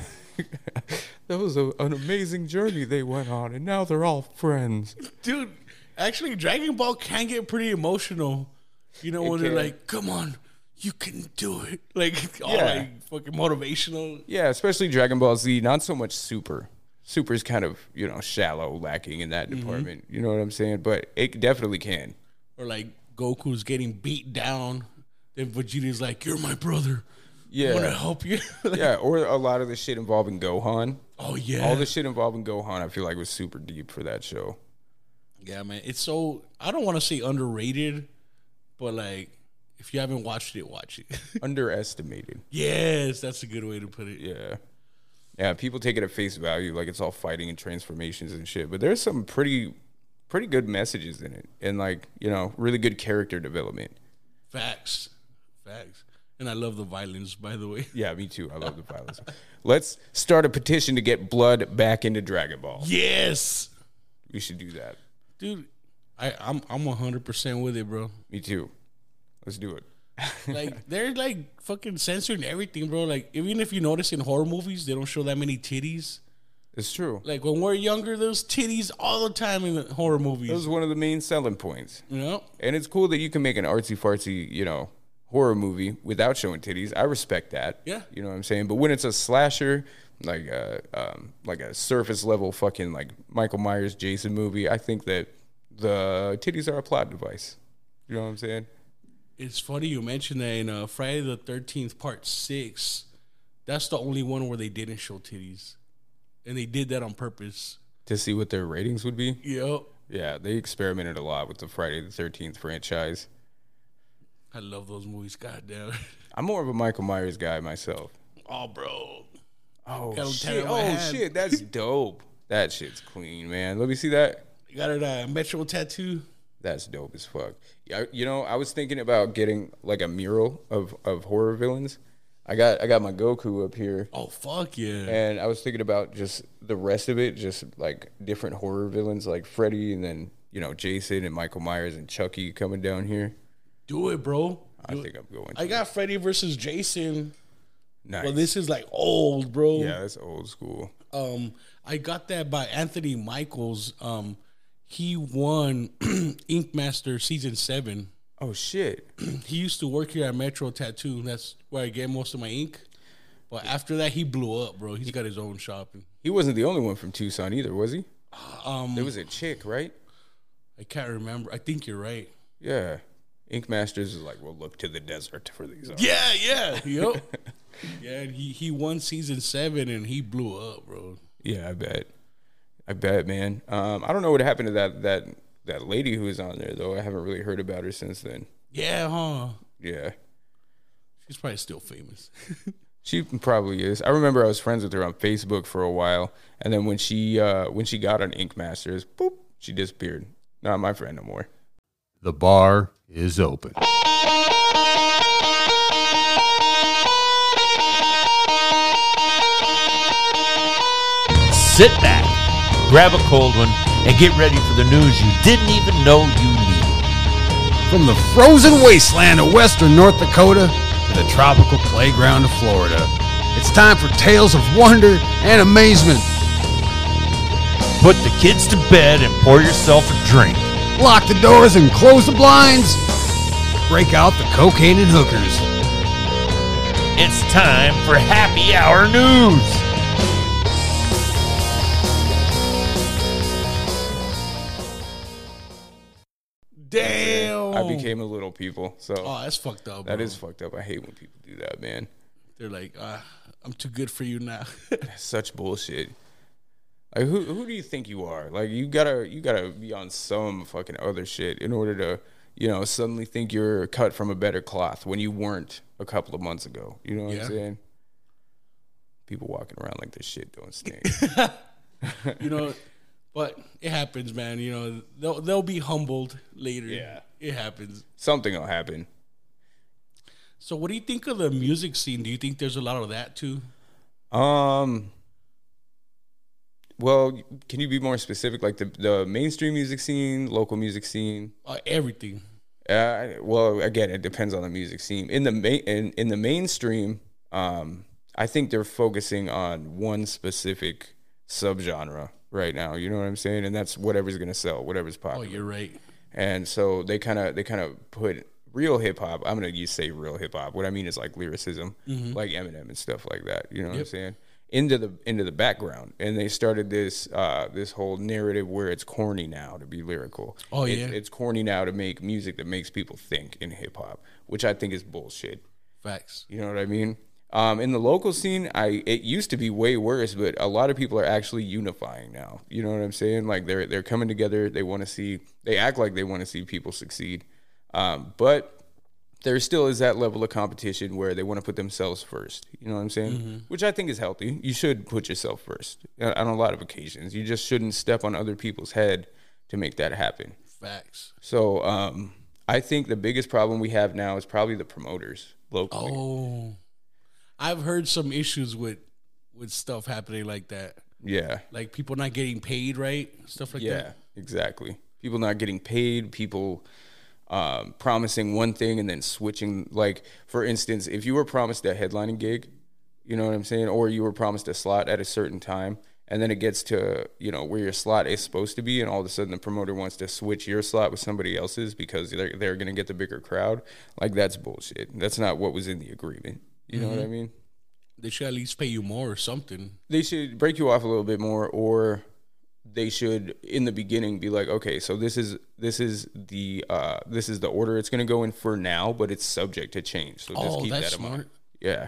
That was a, an amazing journey they went on, and now they're all friends. Dude, actually, Dragon Ball can get pretty emotional. You know, It when can. they're like, come on, you can do it. Like, all Yeah. like fucking motivational. Yeah, especially Dragon Ball Z, not so much Super. Super's kind of, you know, shallow, lacking in that department. You know what I'm saying? But it definitely can. Or like Goku's getting beat down. Then Vegeta's like, you're my brother. I want to Yeah. help you. Like, Yeah, or a lot of the shit involving Gohan. oh, yeah. All the shit involving Gohan, I feel like was super deep for that show. Yeah, man. It's so, I don't want to say underrated, but like, if you haven't watched it, watch it. Underestimated. Yes, that's a good way to put it. Yeah. Yeah, people take it at face value, like it's all fighting and transformations and shit. But there's some pretty pretty good messages in it. And like, you know, really good character development. Facts. Facts. And I love the violence, by the way. Yeah, me too. I love the violence. Let's start a petition to get blood back into Dragon Ball. Yes. We should do that. Dude, I, I'm I'm one hundred percent with it, bro. Me too. Let's do it. Like, they're like fucking censoring everything, bro. Like, even if you notice in horror movies, they don't show that many titties. It's true. Like, when we're younger, there's titties all the time in the horror movies. That was one of the main selling points. You know? And it's cool that you can make an artsy fartsy, you know, horror movie without showing titties. I respect that. Yeah. You know what I'm saying? But when it's a slasher, like a um, like a surface level fucking like Michael Myers Jason movie, I think that the titties are a plot device. You know what I'm saying? It's funny you mentioned that in uh, Friday the thirteenth Part six, that's the only one where they didn't show titties. And they did that on purpose. To see what their ratings would be. Yep. Yeah, they experimented a lot with the Friday the thirteenth franchise. I love those movies. God damn. I'm more of a Michael Myers guy myself. Oh, bro. Oh, Got him shit. tatted on my Oh, hand. shit. That's dope. That shit's clean, man. Let me see that. You got it, uh, Metro tattoo? That's dope as fuck. Yeah, you know, I was thinking about getting like a mural of, of horror villains. I got I got my Goku up here, Oh, fuck yeah. and I was thinking about just the rest of it, just like different horror villains like Freddy, and then you know Jason and Michael Myers and Chucky coming down here. Do it, bro. I Do think it. I'm going. I to. got Freddy versus Jason. nice. Well, this is like old, bro. yeah, that's old school. Um, I got that by Anthony Michaels. Um, he won Ink Master season seven. Oh shit. He used to work here at Metro Tattoo. That's where I get most of my ink. But after that, he blew up, bro. He's got his own shop. He wasn't the only one from Tucson either, was he? Um, There was a chick, right? I can't remember. I think you're right. Yeah. Ink Masters is like, we'll look to the desert for these. artists. Yeah, yeah, yep. Yeah, and he he won season seven and he blew up, bro. Yeah, I bet. I bet, man. Um, I don't know what happened to that that that lady who was on there though. I haven't really heard about her since then. Yeah, huh? Yeah, She's probably still famous. she probably is. I remember I was friends with her on Facebook for a while, and then when she uh, when she got on Ink Masters, boop, she disappeared. Not my friend no more. The bar is open. sit back, grab a cold one, and get ready for the news you didn't even know you needed. From the frozen wasteland of western North Dakota to the tropical playground of Florida, it's time for tales of wonder and amazement. Put the kids to bed and pour yourself a drink. Lock the doors and close the blinds. Break out the cocaine and hookers. It's time for Happy Hour News. Damn. I became a little people. So Oh, that's fucked up, bro. that is fucked up. I hate when people do that, man. They're like, uh, I'm too good for you now. Such bullshit. Like who who do you think you are? Like you gotta you gotta be on some fucking other shit in order to, you know, suddenly think you're cut from a better cloth when you weren't a couple of months ago. You know what Yeah. I'm saying? People walking around like this shit don't stink. You know, but it happens, man. You know, they'll they'll be humbled later. Yeah. It happens. Something will happen. So what do you think of the music scene? Do you think there's a lot of that too? Um. Well, can you be more specific? Like the the mainstream music scene, local music scene. Uh, everything. Uh, well, again, it depends on the music scene. In the main in, in the mainstream, um, I think they're focusing on one specific subgenre right now. You know what I'm saying? And that's whatever's gonna sell, whatever's Oh, popular. you're right. And so they kind of they kind of put real hip hop. I'm gonna use say real hip hop. What I mean is like lyricism, like Eminem and stuff like that. You know what I'm Yep. saying? Into the into the background, and they started this uh, this whole narrative where it's corny now to be lyrical. Oh, It's- yeah. it's corny now to make music that makes people think in hip hop, which I think is bullshit. Facts. You know what I mean? Um, in the local scene, I it used to be way worse, but a lot of people are actually unifying now. You know what I'm saying? Like they're they're coming together. They want to see. They act like they want to see people succeed, um, but there still is that level of competition where they want to put themselves first. You know what I'm saying? Mm-hmm. Which I think is healthy. You should put yourself first on on a lot of occasions. You just shouldn't step on other people's head to make that happen. Facts. So um, I think the biggest problem we have now is probably the promoters locally. Oh, I've heard some issues with with stuff happening like that. Yeah. Like people not getting paid right, stuff like Yeah, that. exactly. People not getting paid, people um, promising one thing and then switching. Like, for instance, if you were promised a headlining gig, you know what I'm saying? Or you were promised a slot at a certain time, and then it gets to, you know, where your slot is supposed to be, and all of a sudden the promoter wants to switch your slot with somebody else's because they're, they're going to get the bigger crowd. Like, that's bullshit. That's not what was in the agreement. You know what I mean? They should at least pay you more or something. They should break you off a little bit more, or they should in the beginning be like, okay, so this is this is the uh, this is the order it's going to go in for now, but it's subject to change. So just Oh, keep that's that in mind. smart. Yeah.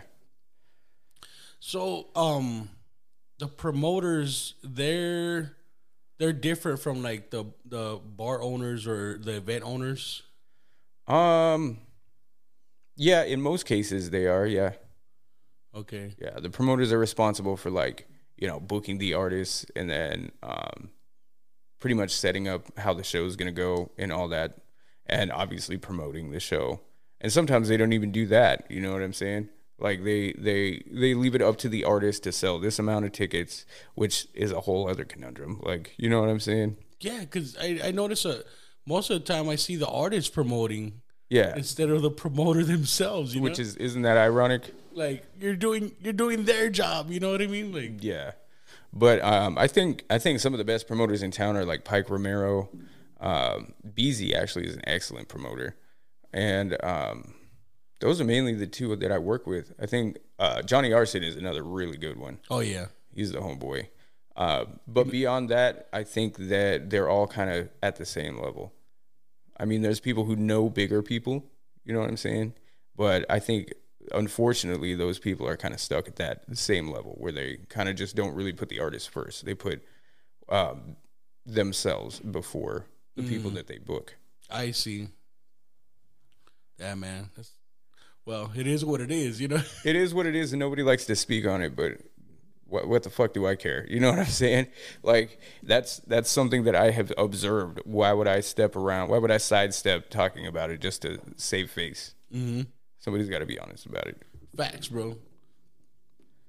So, um, the promoters, they're they're different from like the the bar owners or the event owners. Um. Yeah, in most cases they are. Yeah. Okay. Yeah. The promoters are responsible for like you know booking the artists and then um, pretty much setting up how the show is going to go and all that, and obviously promoting the show. And sometimes they don't even do that. You know what I'm saying? Like they they they leave it up to the artist to sell this amount of tickets, which is a whole other conundrum. Like, you know what I'm saying? Yeah, because I I notice uh most of the time I see the artist promoting Yeah. instead of the promoter themselves. You Which know? is isn't that ironic? like you're doing you're doing their job. You know what I mean? Like Yeah. But um, I think I think some of the best promoters in town are like Pike Romero. Um, Beezy actually is an excellent promoter, and um, those are mainly the two that I work with. I think uh, Johnny Arson is another really good one. oh yeah, He's the homeboy. Uh, but beyond that, I think that they're all kind of at the same level. I mean, there's people who know bigger people, you know what I'm saying? But I think, unfortunately, those people are kind of stuck at that same level where they kind of just don't really put the artist first. They put um, themselves before the people that they book. I see. Yeah, man. That's, well, it is what it is. You know. It is what it is, and nobody likes to speak on it, but what what the fuck do I care? You know what I'm saying? Like, that's that's something that I have observed. Why would I step around? Why would I sidestep talking about it just to save face? Mm-hmm. Somebody's got to be honest about it. Facts, bro.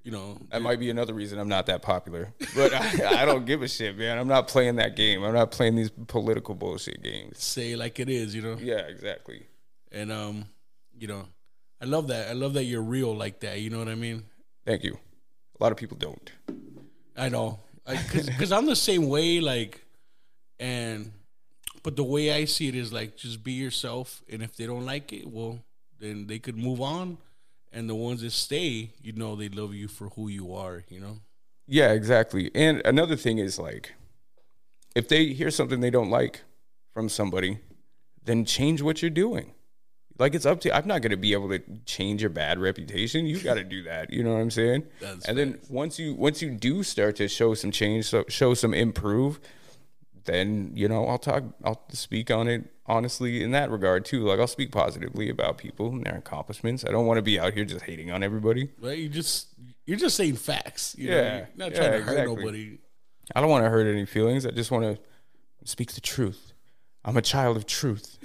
you know. That might be another reason I'm not that popular. But I, I don't give a shit, man. I'm not playing that game. I'm not playing these political bullshit games. Say it like it is, you know. Yeah, exactly. And um, you know, I love that. I love that you're real like that. You know what I mean? Thank you. A lot of people don't. I know, because I'm the same way. Like, and but the way I see it is like just be yourself, and if they don't like it, well, then they could move on. And the ones that stay, you know, they love you for who you are. You know? Yeah, exactly. And another thing is like, if they hear something they don't like from somebody, then change what you're doing. Like, it's up to you. I'm not going to be able to change your bad reputation. You got to do that. You know what I'm saying? That's and then once you once you do start to show some change, so show some improve, then, you know, I'll talk, I'll speak on it honestly in that regard too. Like, I'll speak positively about people and their accomplishments. I don't want to be out here just hating on everybody. Right? You just you're just saying facts. You Yeah, know? You're not yeah, trying to exactly. hurt nobody. I don't want to hurt any feelings. I just want to speak the truth. I'm a child of truth.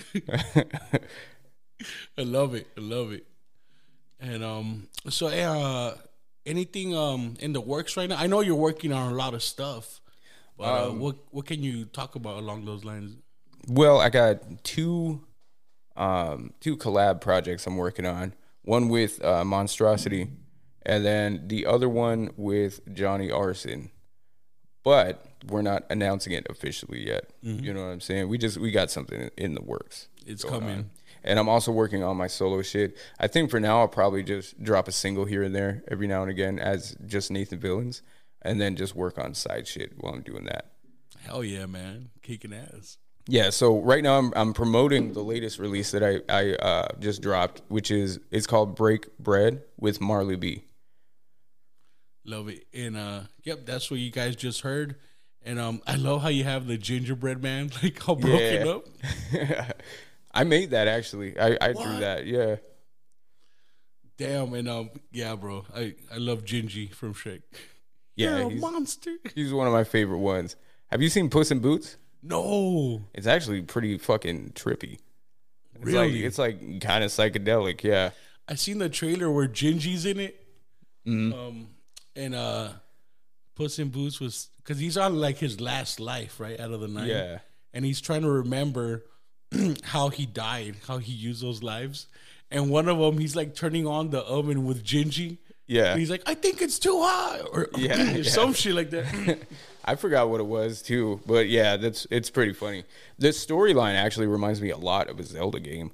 I love it. I love it. And um, so uh, anything um in the works right now? I know you're working on a lot of stuff, but uh, Um, what what can you talk about along those lines? Well, I got two um, two collab projects I'm working on. One with uh, Monstrosity, and then the other one with Johnny Arson. But we're not announcing it officially yet. You know what I'm saying? We just we got something in the works. It's going coming. on. And I'm also working on my solo shit. I think for now I'll probably just drop a single here and there every now and again as just Nathan Villains, and then just work on side shit while I'm doing that. Hell yeah, man, kicking ass. Yeah, so right now I'm I'm promoting the latest release that I I uh, just dropped, which is it's called Break Bread with Marley B. Love it. And uh, yep, that's what you guys just heard. And um, I love how you have the gingerbread man, like all broken Yeah. up. I made that actually. I, I drew What? that. Yeah. Damn, and um, yeah, bro, I I love Gingy from Shrek. Yeah, You're a he's- monster. He's one of my favorite ones. Have you seen Puss in Boots? No, It's actually pretty fucking trippy. It's Really? like it's like kind of psychedelic, yeah. I seen the trailer where Gingy's in it. Mm-hmm. Um, and uh, Puss in Boots was because he's on like his last life, right, out of the nine. Yeah. And he's trying to remember how he died, how he used those lives. And one of them, he's like turning on the oven with Gingy. Yeah. And he's like, I think it's too hot, or Yeah, yeah. some shit like that. I forgot what it was too, but yeah, that's it's pretty funny. The storyline actually reminds me a lot of a Zelda game.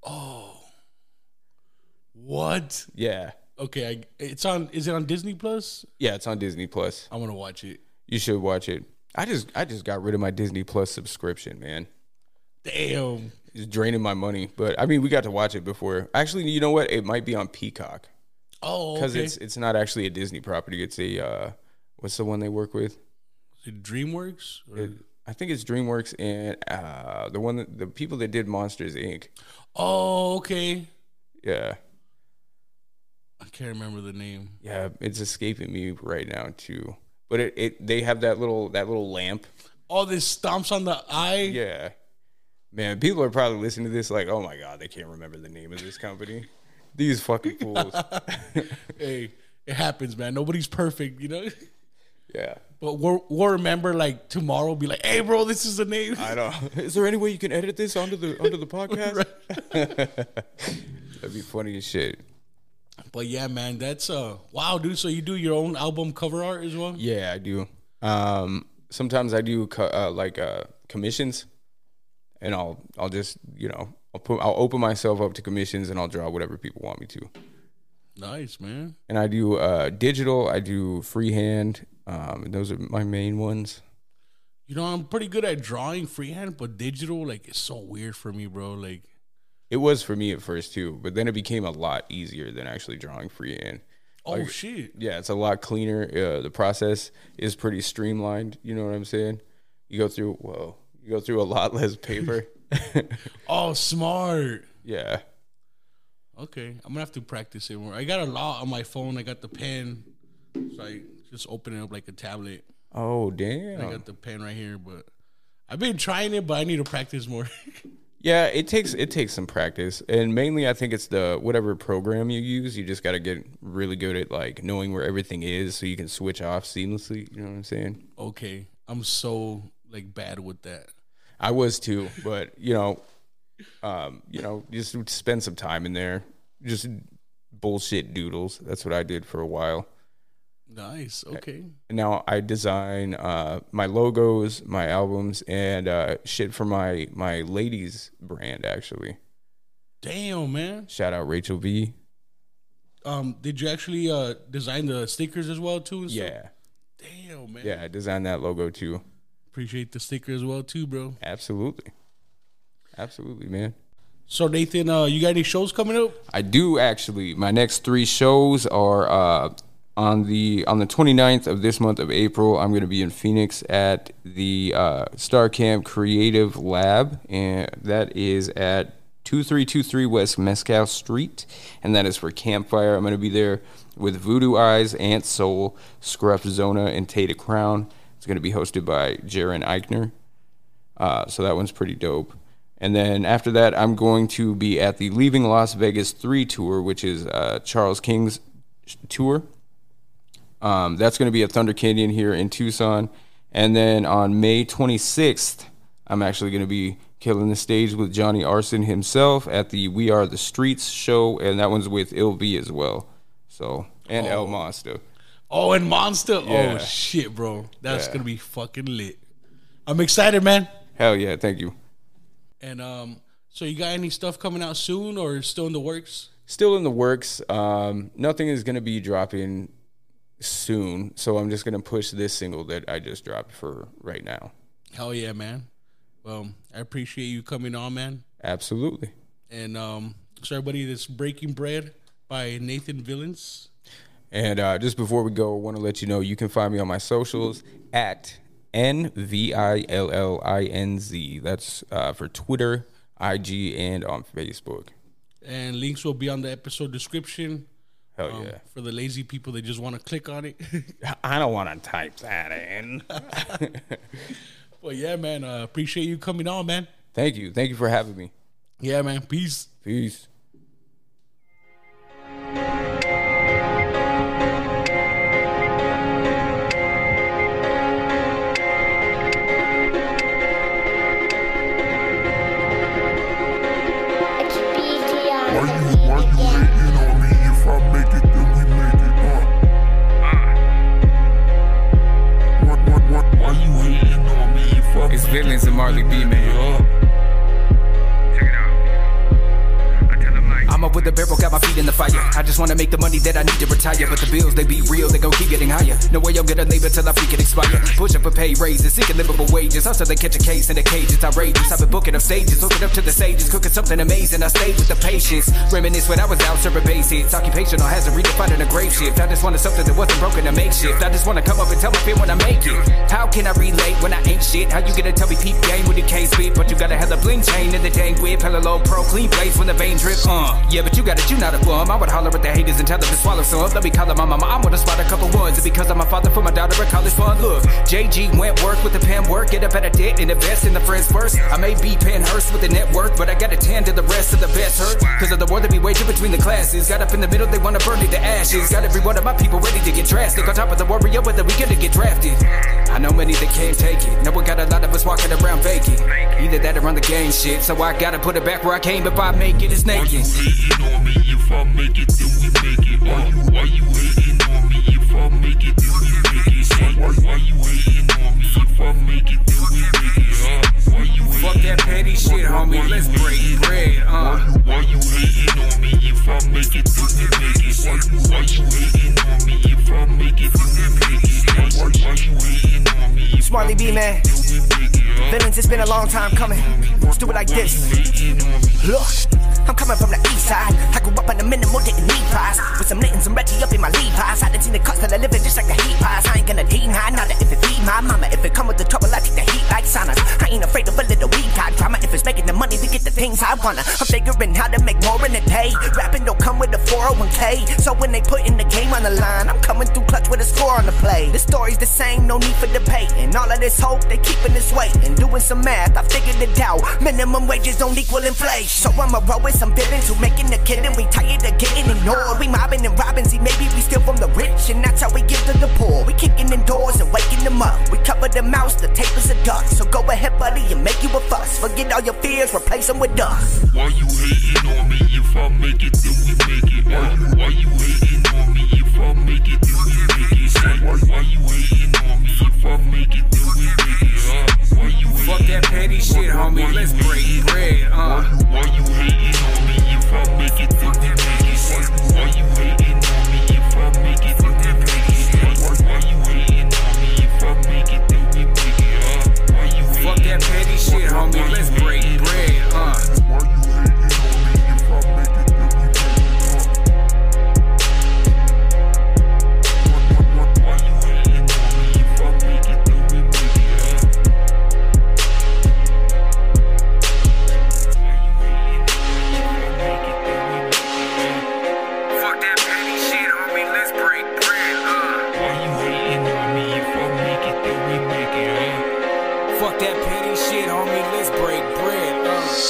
What? Yeah. Okay, I, it's on. Is it on Disney Plus? Yeah, it's on Disney Plus. I want to watch it. You should watch it. I just I just got rid of my Disney Plus subscription, man. Damn. It's draining my money, but I mean, we got to watch it before. Actually, you know what? It might be on Peacock Oh, because okay. it's it's not actually a Disney property. It's a uh, what's the one they work with? Is it DreamWorks. Or? It, I think it's DreamWorks and uh, the one that, the people that did Monsters Incorporated. Oh, okay. Yeah, I can't remember the name. yeah, it's escaping me right now too. But it, it they have that little that little lamp. Oh, this stomps on the eye. Yeah, man, people are probably listening to this like, oh my god, they can't remember the name of this company. These fucking fools. Hey, it happens, man. Nobody's perfect, you know. Yeah. But we'll, we'll remember like tomorrow. Be like, hey, bro, this is the name. I know. Is there any way you can edit this onto the onto the podcast? That'd be funny as shit. But yeah, man, that's uh, wow, dude. So you do your own album cover art as well? Yeah, I do. Um, sometimes I do co- uh, like uh, commissions, and I'll I'll just you know I'll put I'll open myself up to commissions and I'll draw whatever people want me to. Nice, man. And I do uh, digital. I do freehand. Um, and those are my main ones. You know, I'm pretty good at drawing freehand, but digital, like, it's so weird for me, bro. Like, It was for me at first too, but then it became a lot easier than actually drawing freehand. oh Like, shit. Yeah, it's a lot cleaner. Uh, the process is pretty streamlined. You know what I'm saying? You go through, whoa, you go through a lot less paper. Oh, smart. Yeah. Okay, I'm gonna have to practice it more. I got a lot on my phone. I got the pen, so I just open it up like a tablet. Oh, I damn. got the pen right here, but I've been trying it, but I need to practice more. Yeah, it takes it takes some practice, and mainly I think it's the whatever program you use. You just got to get really good at like knowing where everything is, so you can switch off seamlessly. You know what I'm saying? Okay, I'm so like bad with that. I was too, but you know, um, you know, just spend some time in there, just bullshit doodles. That's what I did for a while. Nice. Okay. Now I design uh, my logos, my albums, and uh, shit for my my ladies brand. Actually, damn, man! Shout out Rachel V. Um, did you actually uh, design the stickers as well too? And yeah. Stuff? Damn, man. Yeah, I designed that logo too. Appreciate the sticker as well too, bro. Absolutely, absolutely, man. So Nathan, uh, you got any shows coming up? I do actually. My next three shows are. Uh, On the on the twenty-ninth of this month of April, I'm going to be in Phoenix at the uh, Star Camp Creative Lab, and that is at twenty-three twenty-three West Mescal Street, and that is for Campfire. I'm going to be there with Voodoo Eyes, Ant Soul, Scruff Zona, and Tata Crown. It's going to be hosted by Jaron Eichner, uh, so that one's pretty dope. And then after that, I'm going to be at the Leaving Las Vegas three tour, which is uh, Charles King's tour. Um, that's going to be at Thunder Canyon here in Tucson. And then on May twenty-sixth, I'm actually going to be killing the stage with Johnny Arson himself at the We Are the Streets show. And that one's with Il V as well. So, and oh. El Monster. Oh, and Monster? Yeah. Oh, shit, bro. That's Yeah. going to be fucking lit. I'm excited, man. Hell yeah. Thank you. And um, so you got any stuff coming out soon or still in the works? Still in the works. Um, nothing is going to be dropping soon, so I'm just gonna push this single that I just dropped for right now. Hell yeah, man. Well, I appreciate you coming on, man. Absolutely. And um, so everybody, this Breaking Bread by Nathan Villains. And uh, just before we go, I want to let you know you can find me on my socials at N V I L L I N Z. That's uh, for Twitter, I G, and on Facebook. And links will be on the episode description. Hell um, yeah. For the lazy people that just want to click on it. I don't want to type that in. Well, yeah, man. Uh, appreciate you coming on, man. Thank you. Thank you for having me. Yeah, man. Peace. Peace. It's Villains and Marley B, man. Check it out. I tell him like I'm up with the barrel, got my feet in the fire. I just wanna make the money that I need to retire. But the bills, they be real, they gon' keep getting higher. No way I'm gonna leave it till I freaking expire. Push up for pay raises, seeking livable wages. Also they catch a case in the cage, it's outrageous. I've been booking up stages, looking up to the sages, cooking something amazing. I stayed with the patience, reminisce when I was out serving base hits. Occupational hazard, redefining a grave shift. I just wanted something that wasn't broken to make shift. I just wanna come up and tell my fear when I make it. How can I relate when I ain't shit? How you gonna tell me peep game with the case spit? But you gotta have the bling chain in the dang whip. Hella low pro, clean place when the vein drip. Uh, yeah, but you got it, you not a bum. I would holler at the haters and tell them to swallow some. Let me call her my mama, I'm gonna spot a couple ones. And because I'm a father for my daughter, a college fund. Look, J G went work with the pen work. Get up at a debt and invest in the friends first. I may be Penhurst with the network, but I gotta tend to the rest of the best hurt. Cause of the war that be waging between the classes. Got up in the middle, they wanna burn it to ashes. Got every one of my people ready to get drastic. On top of the warrior, whether we gonna get drafted. I know many that can't take it. Now we got a lot of us walking around vacant. Either that or on the gang shit. So I gotta put it back where I came. If I make it, it's naked. Hating on me, if I make it, then we make it. Why you, why you hating on me? If I make it, then we make it. Why, why you hating on me? If I make it, then we make it. Uh, why you Fuck that petty shit, homie. Let's break bread. Uh. Why you, why you hating on me? If I make it, then we make it. Why you, why you hating on me? If I make it, then we make it. Why, why you hating on me? If Marley B, man. Villains, it's been a long time coming. Let's do it like this. Look, I'm coming from the east side. I grew up on the minimal, didn't need pies. With some Layton, some Reggie up in my Levi's. I done seen the cost of the living just like the heat pies. I ain't gonna deny, not that if it feed my mama. If it come with the trouble, I take the heat like saunas. I ain't afraid of a little weed type drama. If it's making the money to get the things I wanna. I'm figuring how to make more in a day. Rapping don't come with a four oh one k. So when they putting the game on the line, I'm coming through clutch with a score on the play. The story's the same, no need for debate. And all of this hope, they keeping this weight. And doing some math, I figured it out. Minimum wages don't equal inflation. So I'ma roll with some villains who making a killing. We tired of getting ignored. We mobbing and robbing, see maybe we steal from the rich. And that's how we give to the poor. We kicking in doors and waking them up. We cover the mouse, the tape is a dust. So go ahead, buddy, and make you a fuss. Forget all your fears, replace them with dust. Why you hating on me? If I make it, then we make it. Why you, why you hating on me? If I make it, then we make it. Why, why you hating on me? If I make it, then we make it. Uh, why you Fuck that petty shit, homie. Let's break bread. Uh. Why you hating on me? If I make it, then we make it. Why you hating on me? If I make it, then we make it. Why you hating on me? If I make it, then we make it. Uh, why you Fuck that petty shit, homie. Let's break bread. Uh. Why you hating on me? If I make it, then we make it. Why you hating on me? If I make it, then we make it. Fuck that petty shit, homie. Let's break bread. Uh. Why you hating on me? If I make it, then we make it. Fuck that petty shit, homie. Let's break bread. Uh.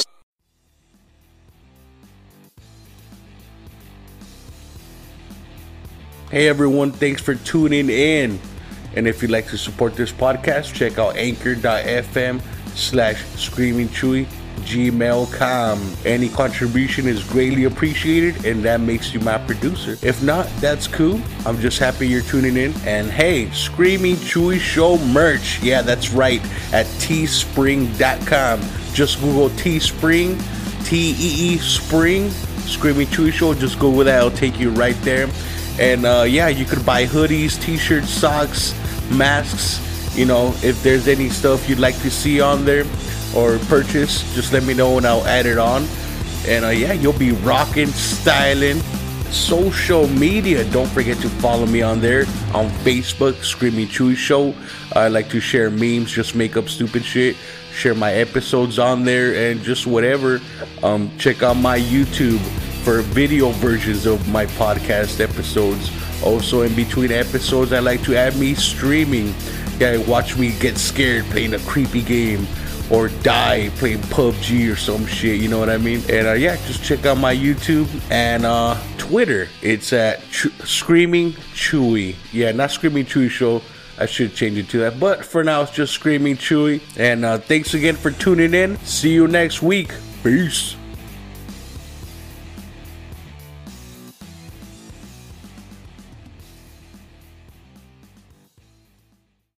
Hey everyone, thanks for tuning in. And if you'd like to support this podcast, check out anchor.fm slash screaming chewy gmail dot com. Any contribution is greatly appreciated, and that makes you my producer. If not, that's cool. I'm just happy you're tuning in. And hey, Screaming Chewy Show merch. Yeah, that's right, at teespring dot com. Just Google Teespring, T E E Spring, Screaming Chewy Show. Just Google that, it'll take you right there. And uh, yeah, you could buy hoodies, t-shirts, socks, masks. You know, if there's any stuff you'd like to see on there or purchase, just let me know and I'll add it on. And uh, yeah, you'll be rocking, styling. Social media, don't forget to follow me on there on Facebook, Screaming Chewy Show. I like to share memes, just make up stupid shit, share my episodes on there, and just whatever. Um, check out my YouTube for video versions of my podcast episodes. Also, in between episodes, I like to add me streaming. Yeah, watch me get scared playing a creepy game, or die playing P U B G or some shit, you know what I mean? And uh, yeah, just check out my YouTube and uh, Twitter. It's at Ch- Screaming Chewy. Yeah, not Screaming Chewy Show. I should change it to that. But for now, it's just Screaming Chewy. And uh, thanks again for tuning in. See you next week. Peace.